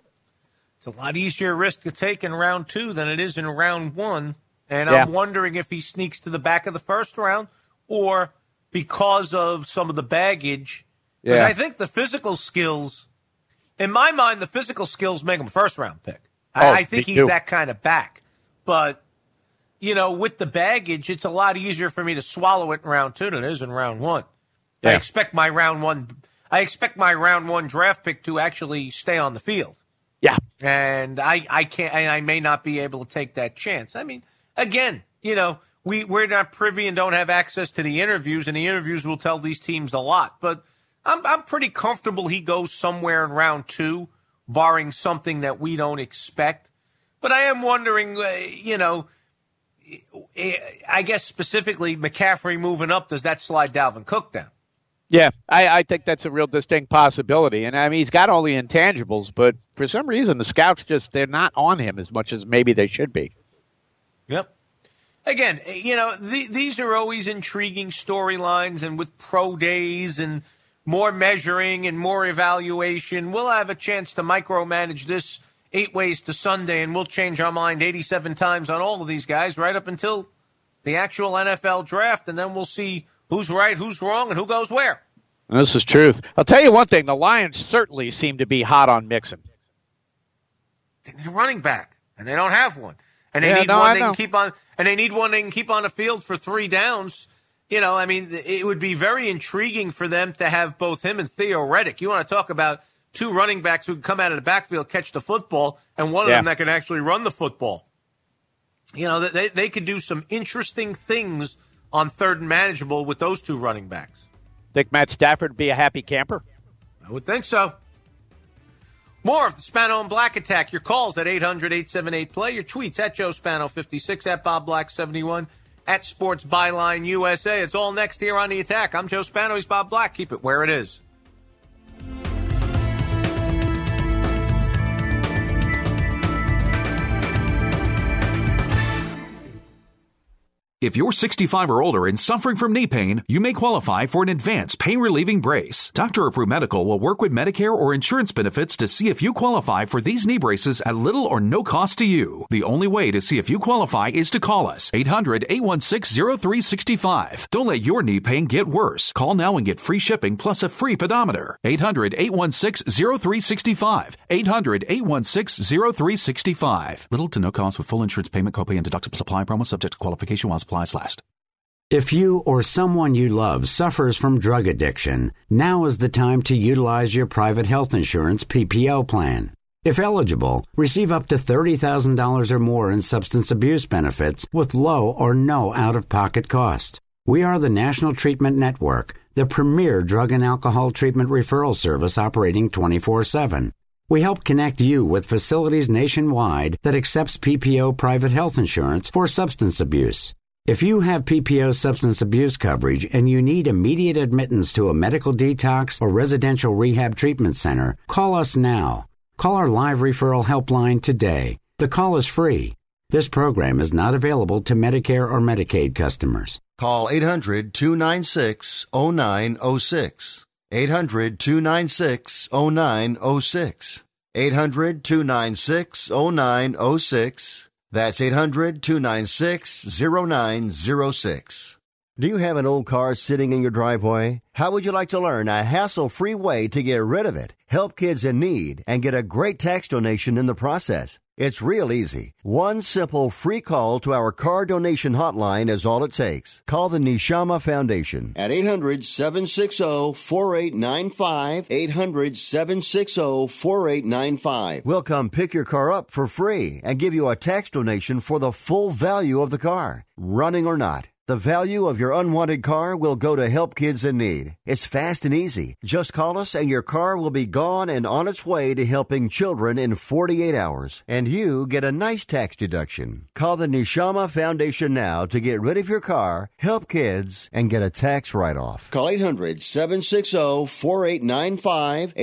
It's a lot easier risk to take in round 2 than it is in round 1. And I'm wondering if he sneaks to the back of the first round or because of some of the baggage. Because I think the physical skills, in my mind, the physical skills make him a first-round pick. I think he's that kind of back. But, with the baggage, it's a lot easier for me to swallow it in round 2 than it is in round 1. Yeah. I expect my round one draft pick to actually stay on the field. Yeah. And I can't, and I may not be able to take that chance. I mean, again, we're not privy and don't have access to the interviews, and the interviews will tell these teams a lot. But I'm pretty comfortable he goes somewhere in round 2, barring something that we don't expect. But I am wondering, I guess specifically McCaffrey moving up, does that slide Dalvin Cook down? Yeah, I think that's a real distinct possibility. And, I mean, he's got all the intangibles, but for some reason the scouts they're not on him as much as maybe they should be. Yep. Again, these are always intriguing storylines, and with pro days and more measuring and more evaluation, we'll have a chance to micromanage this 8 ways to Sunday, and we'll change our mind 87 times on all of these guys right up until the actual NFL draft, and then we'll see who's right, who's wrong, and who goes where. This is truth. I'll tell you one thing. The Lions certainly seem to be hot on Mixon. They need a running back, and they don't have one. And they need one they can keep on, and they need one they can keep on the field for 3 downs. It would be very intriguing for them to have both him and Theo Riddick. You want to talk about 2 running backs who can come out of the backfield, catch the football, and one of them that can actually run the football. They could do some interesting things on 3rd and manageable with those 2 running backs. Think Matt Stafford would be a happy camper? I would think so. More of the Spano and Black Attack. Your calls at 800-878-PLAY. Your tweets at Joe Spano56, at Bob Black71, at Sports Byline USA. It's all next here on The Attack. I'm Joe Spano. He's Bob Black. Keep it where it is. If you're 65 or older and suffering from knee pain, you may qualify for an advanced pain-relieving brace. Dr. Approved Medical will work with Medicare or insurance benefits to see if you qualify for these knee braces at little or no cost to you. The only way to see if you qualify is to call us. 800-816-0365. Don't let your knee pain get worse. Call now and get free shipping plus a free pedometer. 800-816-0365. 800-816-0365. Little to no cost with full insurance payment, copay, and deductible supply promo subject to qualification while supplies last. If you or someone you love suffers from drug addiction, now is the time to utilize your private health insurance PPO plan. If eligible, receive up to $30,000 or more in substance abuse benefits with low or no out-of-pocket cost. We are the National Treatment Network, the premier drug and alcohol treatment referral service operating 24/7. We help connect you with facilities nationwide that accepts PPO private health insurance for substance abuse. If you have PPO substance abuse coverage and you need immediate admittance to a medical detox or residential rehab treatment center, call us now. Call our live referral helpline today. The call is free. This program is not available to Medicare or Medicaid customers. Call 800-296-0906. 800-296-0906. 800-296-0906. That's 800-296-0906. Do you have an old car sitting in your driveway? How would you like to learn a hassle-free way to get rid of it, help kids in need, and get a great tax donation in the process? It's real easy. One simple free call to our car donation hotline is all it takes. Call the Neshama Foundation at 800-760-4895, 800-760-4895. We'll come pick your car up for free and give you a tax donation for the full value of the car, running or not. The value of your unwanted car will go to help kids in need. It's fast and easy. Just call us and your car will be gone and on its way to helping children in 48 hours. And you get a nice tax deduction. Call the Neshama Foundation now to get rid of your car, help kids, and get a tax write-off. Call 800-760-4895,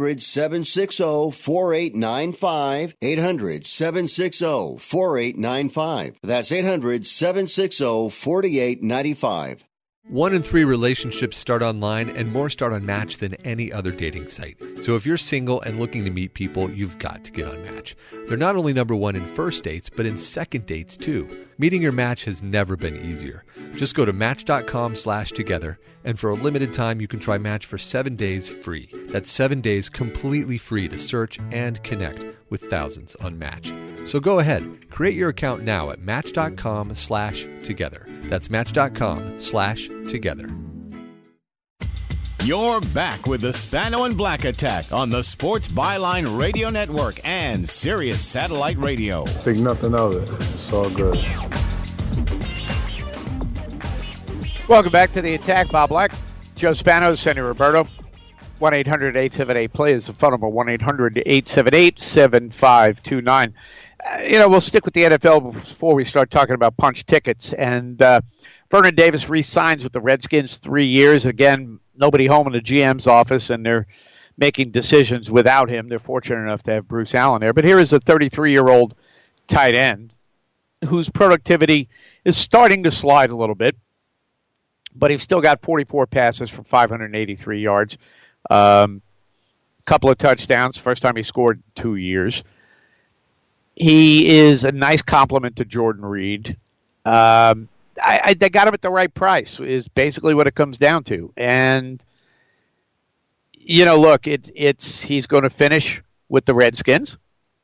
800-760-4895, 800-760-4895. That's 800-760-4895. 1 in 3 relationships start online, and more start on Match than any other dating site. So if you're single and looking to meet people, you've got to get on Match. They're not only number 1 in first dates, but in second dates too. Meeting your match has never been easier. Just go to Match.com/together, and for a limited time, you can try Match for 7 days free. That's 7 days completely free to search and connect with thousands on Match. So go ahead, create your account now at Match.com/together. That's Match.com/together. You're back with the Spano and Black Attack on the Sports Byline Radio Network and Sirius Satellite Radio. Think nothing of it. It's all good. Welcome back to the Attack. Bob Black, Joe Spano, Sonny Roberto. 1-800-878-PLAY is the phone number. 1-800-878-7529. We'll stick with the NFL before we start talking about punch tickets. And Vernon Davis re-signs with the Redskins 3 years. Again, nobody home in the GM's office, and they're making decisions without him. They're fortunate enough to have Bruce Allen there. But here is a 33-year-old tight end whose productivity is starting to slide a little bit, but he's still got 44 passes for 583 yards, couple of touchdowns, first time he scored in 2 years. He is a nice compliment to Jordan Reed. They got him at the right price, is basically what it comes down to. And, look, he's going to finish with the Redskins.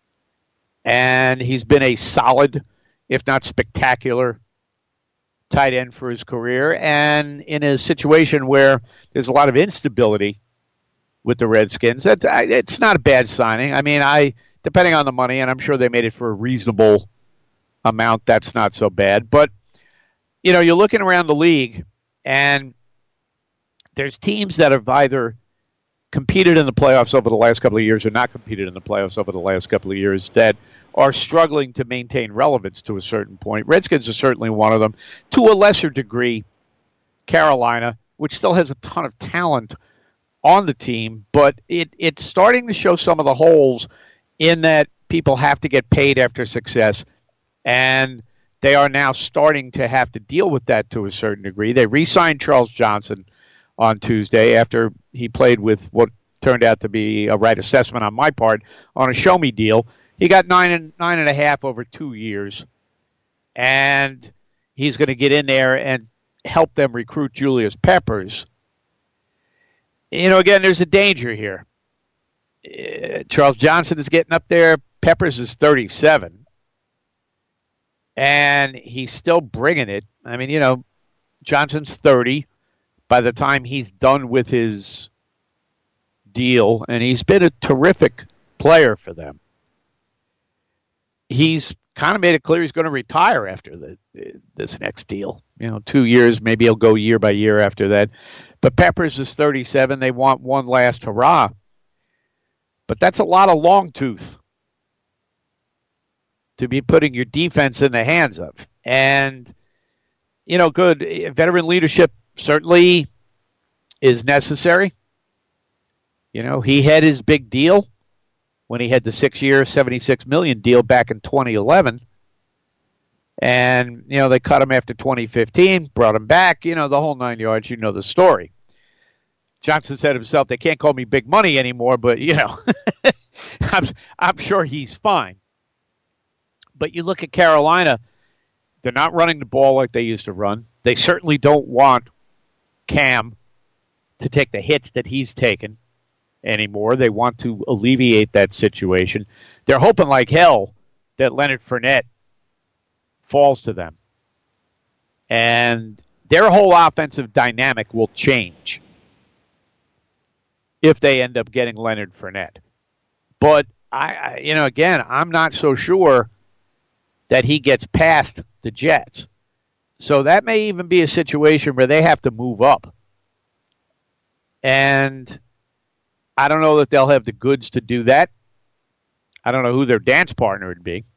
And he's been a solid, if not spectacular, tight end for his career. And in a situation where there's a lot of instability with the Redskins, it's not a bad signing. I mean, depending on the money, and I'm sure they made it for a reasonable amount, that's not so bad. But, you're looking around the league, and there's teams that have either competed in the playoffs over the last couple of years or not competed in the playoffs over the last couple of years that are struggling to maintain relevance to a certain point. Redskins are certainly one of them. To a lesser degree, Carolina, which still has a ton of talent on the team, but it's starting to show some of the holes in that people have to get paid after success, and they are now starting to have to deal with that to a certain degree. They re-signed Charles Johnson on Tuesday after he played with what turned out to be a right assessment on my part on a show-me deal. He got nine and a half over 2 years, and he's going to get in there and help them recruit Julius Peppers. Again, there's a danger here. Charles Johnson is getting up there. Peppers is 37. And he's still bringing it. I mean, Johnson's 30 by the time he's done with his deal, and he's been a terrific player for them. He's kind of made it clear he's going to retire after this next deal. 2 years, maybe he'll go year by year after that. But Peppers is 37. They want one last hurrah. But that's a lot of long tooth to be putting your defense in the hands of. And, good veteran leadership certainly is necessary. He had his big deal when he had the 6-year, $76 million deal back in 2011. And, they cut him after 2015, brought him back, the whole 9 yards, the story. Johnson said himself, they can't call me big money anymore, but, I'm sure he's fine. But you look at Carolina, they're not running the ball like they used to run. They certainly don't want Cam to take the hits that he's taken anymore. They want to alleviate that situation. They're hoping like hell that Leonard Fournette falls to them. And their whole offensive dynamic will change if they end up getting Leonard Fournette. But, again, I'm not so sure that he gets past the Jets. So that may even be a situation where they have to move up. And I don't know that they'll have the goods to do that. I don't know who their dance partner would be.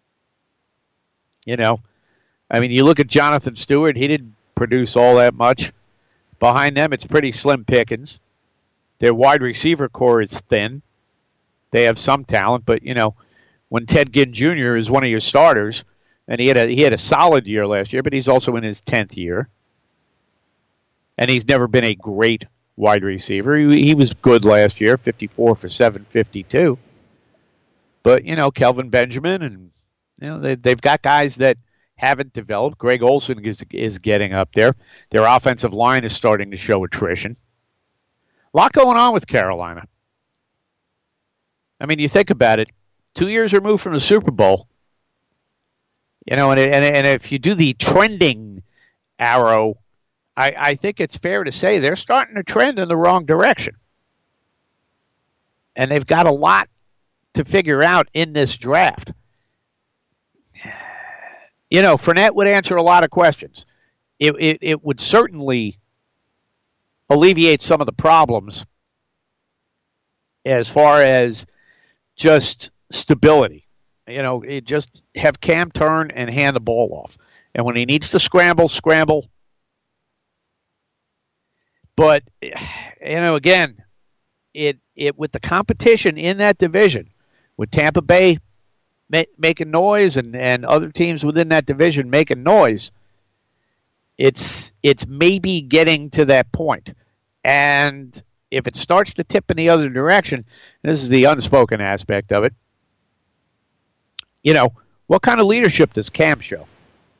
You look at Jonathan Stewart. He didn't produce all that much. Behind them, it's pretty slim pickings. Their wide receiver core is thin. They have some talent, but, when Ted Ginn Jr. is one of your starters, and he had a solid year last year, but he's also in his 10th year. And he's never been a great wide receiver. He was good last year, 54 for 752. But, Kelvin Benjamin, and, they've got guys that haven't developed. Greg Olsen is getting up there. Their offensive line is starting to show attrition. A lot going on with Carolina. I mean, you think about it, 2 years removed from the Super Bowl, and if you do the trending arrow, I think it's fair to say they're starting to trend in the wrong direction. And they've got a lot to figure out in this draft. Fournette would answer a lot of questions. It would certainly alleviate some of the problems as far as just stability. Just have Cam turn and hand the ball off. And when he needs to scramble. But, again, it with the competition in that division, with Tampa Bay making noise and other teams within that division making noise, it's maybe getting to that point. And if it starts to tip in the other direction, this is the unspoken aspect of it, what kind of leadership does Cam show?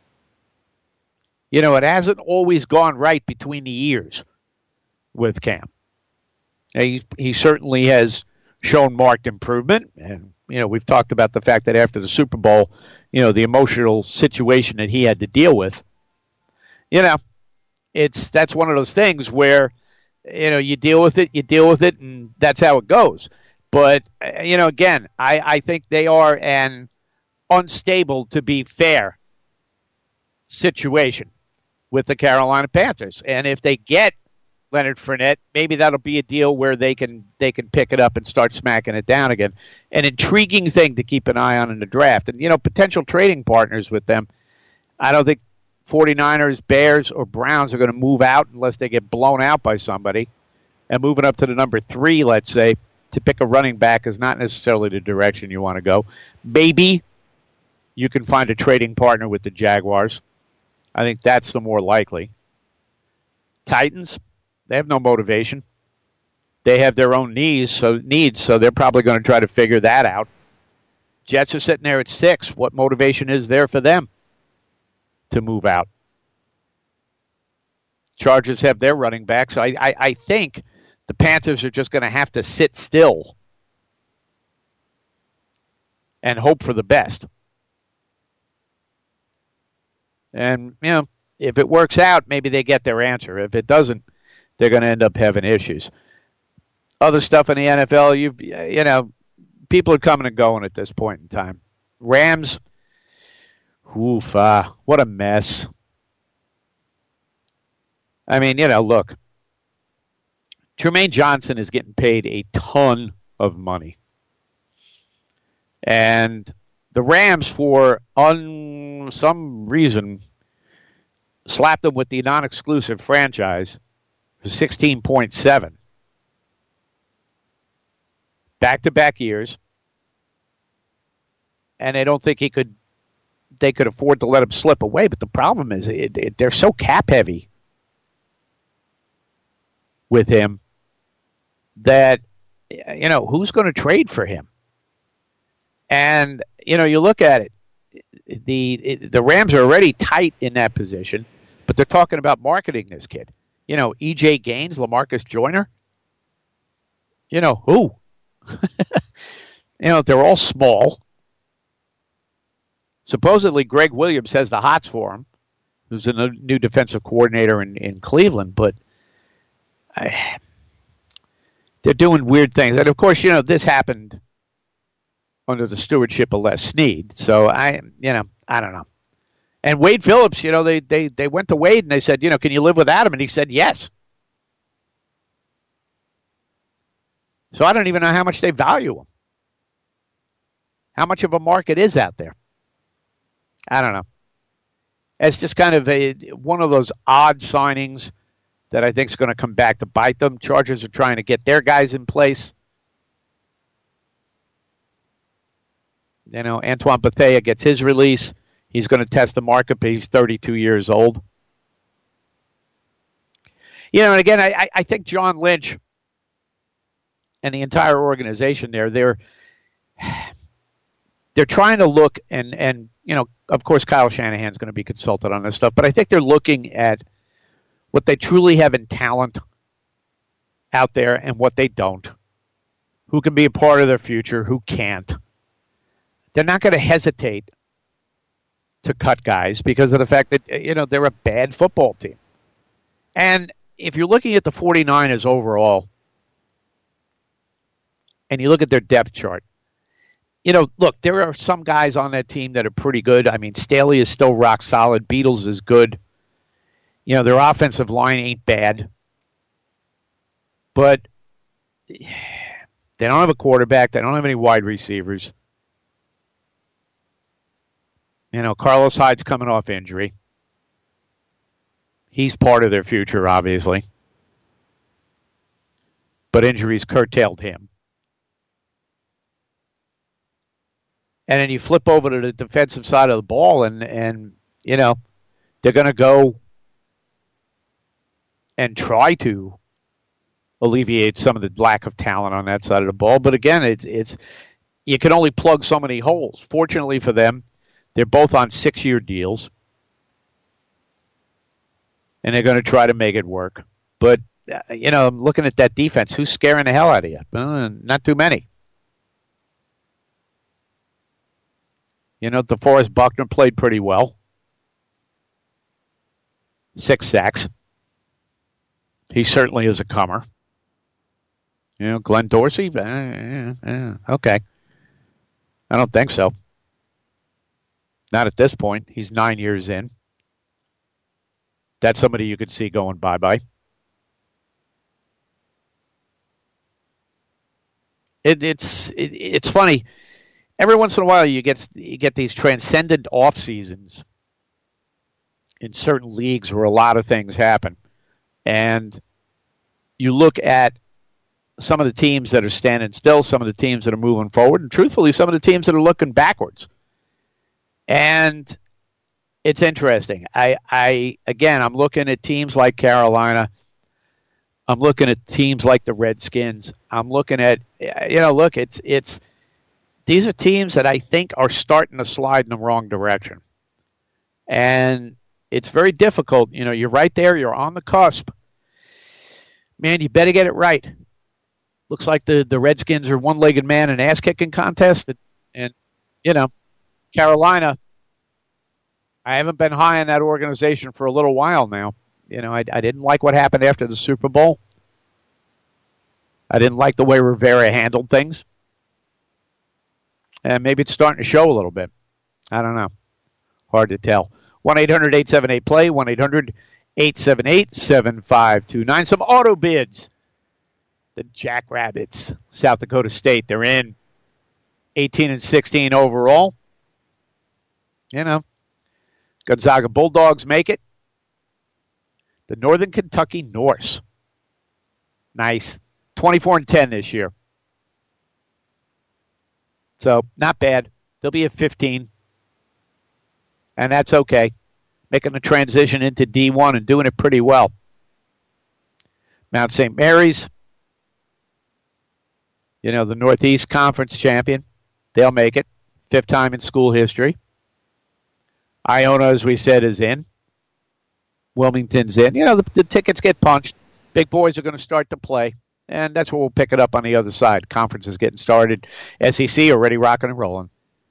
It hasn't always gone right between the ears with Cam. He certainly has shown marked improvement, and we've talked about the fact that after the Super Bowl, the emotional situation that he had to deal with. That's one of those things where you deal with it, and that's how it goes. But again, I think they are an unstable, to be fair, situation with the Carolina Panthers, and if they get Leonard Fournette, maybe that'll be a deal where they can pick it up and start smacking it down again. An intriguing thing to keep an eye on in the draft. And, potential trading partners with them. I don't think 49ers, Bears, or Browns are going to move out unless they get blown out by somebody. And moving up to the number 3, let's say, to pick a running back is not necessarily the direction you want to go. Maybe you can find a trading partner with the Jaguars. I think that's the more likely. Titans, they have no motivation. They have their own needs, so they're probably going to try to figure that out. Jets are sitting there at 6. What motivation is there for them to move out? Chargers have their running back, so I think the Panthers are just going to have to sit still and hope for the best. And, if it works out, maybe they get their answer. If it doesn't, they're going to end up having issues. Other stuff in the NFL, people are coming and going at this point in time. Rams, what a mess. I mean, look, Tremaine Johnson is getting paid a ton of money. And the Rams, for some reason, slapped them with the non-exclusive franchise for $16.7. Back-to-back years. And they don't think they could afford to let him slip away. But the problem is they're so cap-heavy with him that, who's going to trade for him? And, you look at it, the Rams are already tight in that position, but they're talking about marketing this kid. E.J. Gaines, LaMarcus Joyner. Who? They're all small. Supposedly, Greg Williams has the hots for him, who's a new defensive coordinator in Cleveland, but they're doing weird things. And, of course, this happened under the stewardship of Les Snead. So, I don't know. And Wade Phillips, they went to Wade and they said, can you live without him? And he said yes. So I don't even know how much they value him. How much of a market is out there? I don't know. It's just kind of one of those odd signings that I think is going to come back to bite them. Chargers are trying to get their guys in place. Antoine Bethea gets his release. He's going to test the market, but he's 32 years old. And again, I think John Lynch and the entire organization they're trying to look and of course Kyle Shanahan's going to be consulted on this stuff, but I think they're looking at what they truly have in talent out there and what they don't. Who can be a part of their future, who can't. They're not going to hesitate to cut guys because of the fact that, they're a bad football team. And if you're looking at the 49ers overall, and you look at their depth chart, look, there are some guys on that team that are pretty good. I mean, Staley is still rock solid. Beatles is good. Their offensive line ain't bad. But they don't have a quarterback. They don't have any wide receivers. Carlos Hyde's coming off injury. He's part of their future, obviously. But injuries curtailed him. And then you flip over to the defensive side of the ball, and they're going to go and try to alleviate some of the lack of talent on that side of the ball. But again, it's you can only plug so many holes. Fortunately for them, they're both on 6-year deals, and they're going to try to make it work. But, I'm looking at that defense. Who's scaring the hell out of you? Not too many. DeForest Buckner played pretty well. 6 sacks. He certainly is a comer. Glenn Dorsey? Okay. I don't think so. Not at this point. He's 9 years in. That's somebody you could see going bye-bye. It's funny. Every once in a while you get these transcendent off seasons in certain leagues where a lot of things happen. And you look at some of the teams that are standing still, some of the teams that are moving forward, and truthfully, some of the teams that are looking backwards. And it's interesting. I'm looking at teams like Carolina. I'm looking at teams like the Redskins. I'm looking at, these are teams that I think are starting to slide in the wrong direction. And it's very difficult. You're right there. You're on the cusp. Man, you better get it right. Looks like the Redskins are one-legged man in ass-kicking contest. And Carolina, I haven't been high on that organization for a little while now. I didn't like what happened after the Super Bowl. I didn't like the way Rivera handled things. And maybe it's starting to show a little bit. I don't know. Hard to tell. 1-800-878-PLAY, 1-800-878-7529. Some auto bids. The Jackrabbits, South Dakota State, they're in 18-16 overall. Gonzaga Bulldogs make it. The Northern Kentucky Norse. Nice. 24-10 this year. So, not bad. They'll be at 15. And that's okay. Making the transition into D1 and doing it pretty well. Mount St. Mary's, the Northeast Conference champion. They'll make it. 5th time in school history. Iona, as we said, is in. Wilmington's in. The tickets get punched. Big boys are going to start to play. And that's where we'll pick it up on the other side. Conference is getting started. SEC already rocking and rolling.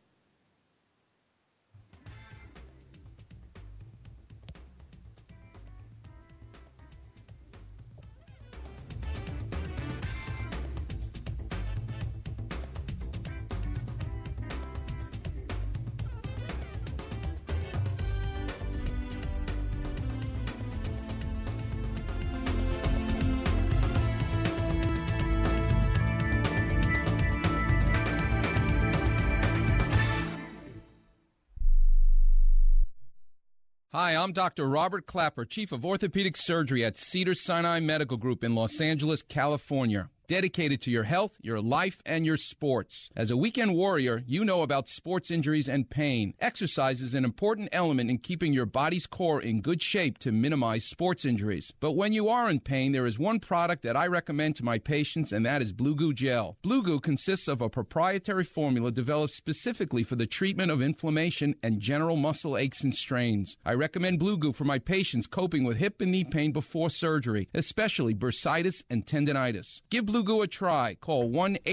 Hi, I'm Dr. Robert Clapper, Chief of Orthopedic Surgery at Cedars-Sinai Medical Group in Los Angeles, California. dedicated to your health, your life, and your sports. As a weekend warrior, you know about sports injuries and pain. Exercise is an important element in keeping your body's core in good shape to minimize sports injuries. But when you are in pain, there is one product that I recommend to my patients, and that is Blue Goo Gel. Blue Goo consists of a proprietary formula developed specifically for the treatment of inflammation and general muscle aches and strains. I recommend Blue Goo for my patients coping with hip and knee pain before surgery, especially bursitis and tendinitis. Give Blue Goo a try. Call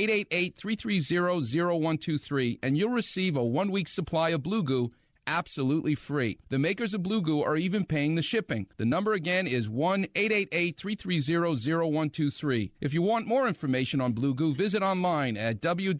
1-888-330-0123 and you'll receive a 1-week supply of Blue Goo absolutely free. The makers of Blue Goo are even paying the shipping. The number again is 1-888-330-0123. If you want more information on Blue Goo, visit online at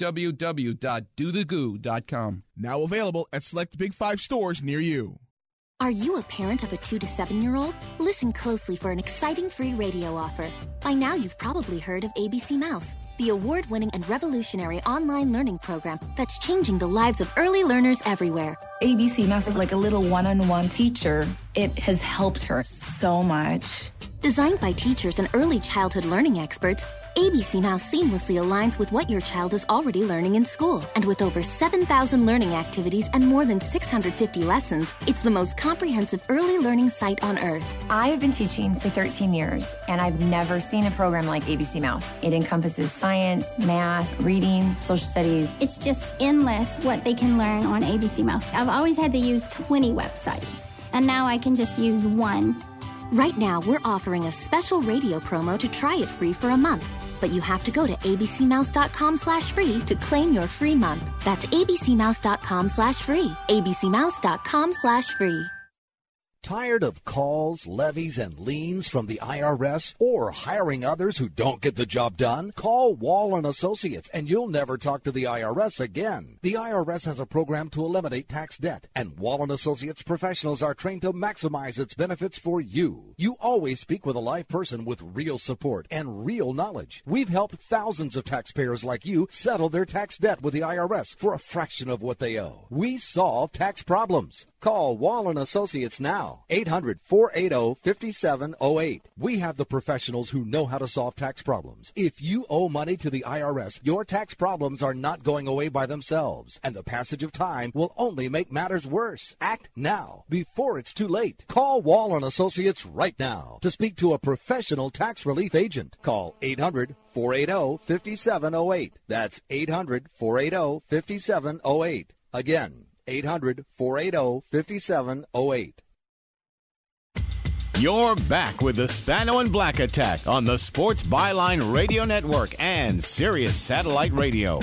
www.dothegoo.com. Now available at select Big 5 stores near you. Are you a parent of a 2 to 7-year-old? Listen closely for an exciting free radio offer. By now, you've probably heard of ABC Mouse, the award-winning and revolutionary online learning program that's changing the lives of early learners everywhere. ABC Mouse is like a little one-on-one teacher. It has helped her so much. Designed by teachers and early childhood learning experts, ABC Mouse seamlessly aligns with what your child is already learning in school. And with over 7,000 learning activities and more than 650 lessons, it's the most comprehensive early learning site on earth. I have been teaching for 13 years, and I've never seen a program like ABC Mouse. It encompasses science, math, reading, social studies. It's just endless what they can learn on ABC Mouse. I've always had to use 20 websites, and now I can just use one. Right now, we're offering a special radio promo to try it free for a month. But you have to go to abcmouse.com/free to claim your free month. That's abcmouse.com/free. abcmouse.com/free. Tired of calls, levies, and liens from the IRS or hiring others who don't get the job done? Call Wall & Associates and you'll never talk to the IRS again. The IRS has a program to eliminate tax debt, and Wall & Associates professionals are trained to maximize its benefits for you. You always speak with a live person with real support and real knowledge. We've helped thousands of taxpayers like you settle their tax debt with the IRS for a fraction of what they owe. We solve tax problems. Call Wall & Associates now, 800-480-5708. We have the professionals who know how to solve tax problems. If you owe money to the IRS, your tax problems are not going away by themselves, and the passage of time will only make matters worse. Act now, before it's too late. Call Wall & Associates right now to speak to a professional tax relief agent. Call 800-480-5708. That's 800-480-5708. Again, 800-480-5708. You're back with the Spano and Black Attack on the Sports Byline Radio Network and Sirius Satellite Radio.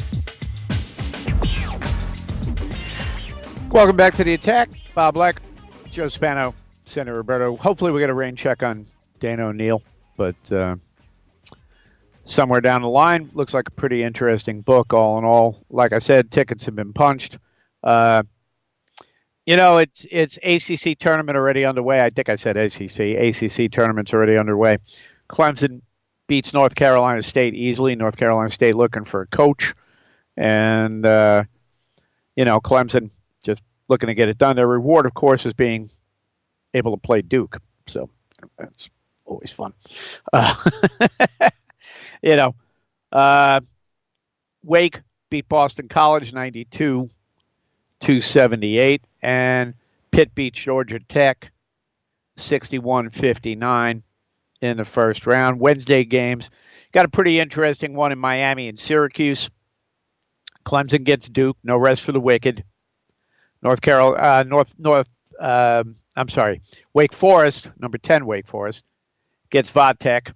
Welcome back to the Attack. Bob Black, Joe Spano, Senator Roberto. Hopefully we get a rain check on Dana O'Neill, but somewhere down the line, looks like a pretty interesting book all in all. Like I said, tickets have been punched. It's ACC tournament already underway. I think I said ACC tournament's already underway. Clemson beats North Carolina State easily. North Carolina State looking for a coach. And, Clemson just looking to get it done. Their reward, of course, is being able to play Duke. So that's always fun. Wake beat Boston College 92-278, and Pitt beat Georgia Tech 61-59 in the first round. Wednesday games, got a pretty interesting one in Miami and Syracuse. Clemson gets Duke, no rest for the wicked. Wake Forest, number 10 Wake Forest, gets Vodtech.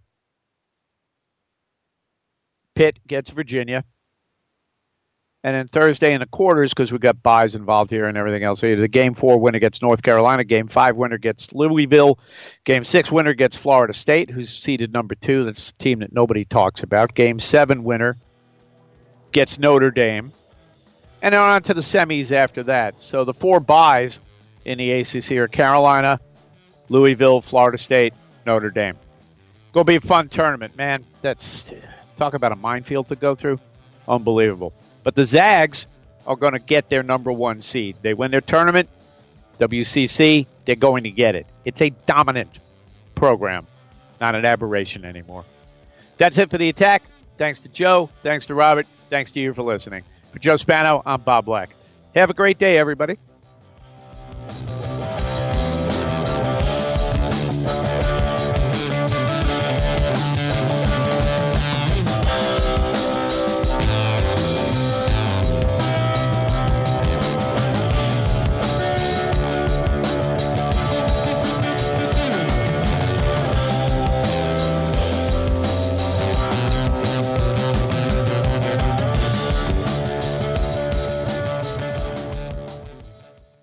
Pitt gets Virginia. And then Thursday in the quarters, because we got buys involved here and everything else. The Game 4 winner gets North Carolina. Game 5 winner gets Louisville. Game 6 winner gets Florida State, who's seeded number 2. That's a team that nobody talks about. Game 7 winner gets Notre Dame. And then on to the semis after that. So the 4 buys in the ACC are Carolina, Louisville, Florida State, Notre Dame. Going to be a fun tournament, man. Talk about a minefield to go through. Unbelievable. But the Zags are going to get their number 1 seed. They win their tournament, WCC, they're going to get it. It's a dominant program, not an aberration anymore. That's it for the attack. Thanks to Joe. Thanks to Robert. Thanks to you for listening. For Joe Spano, I'm Bob Black. Have a great day, everybody.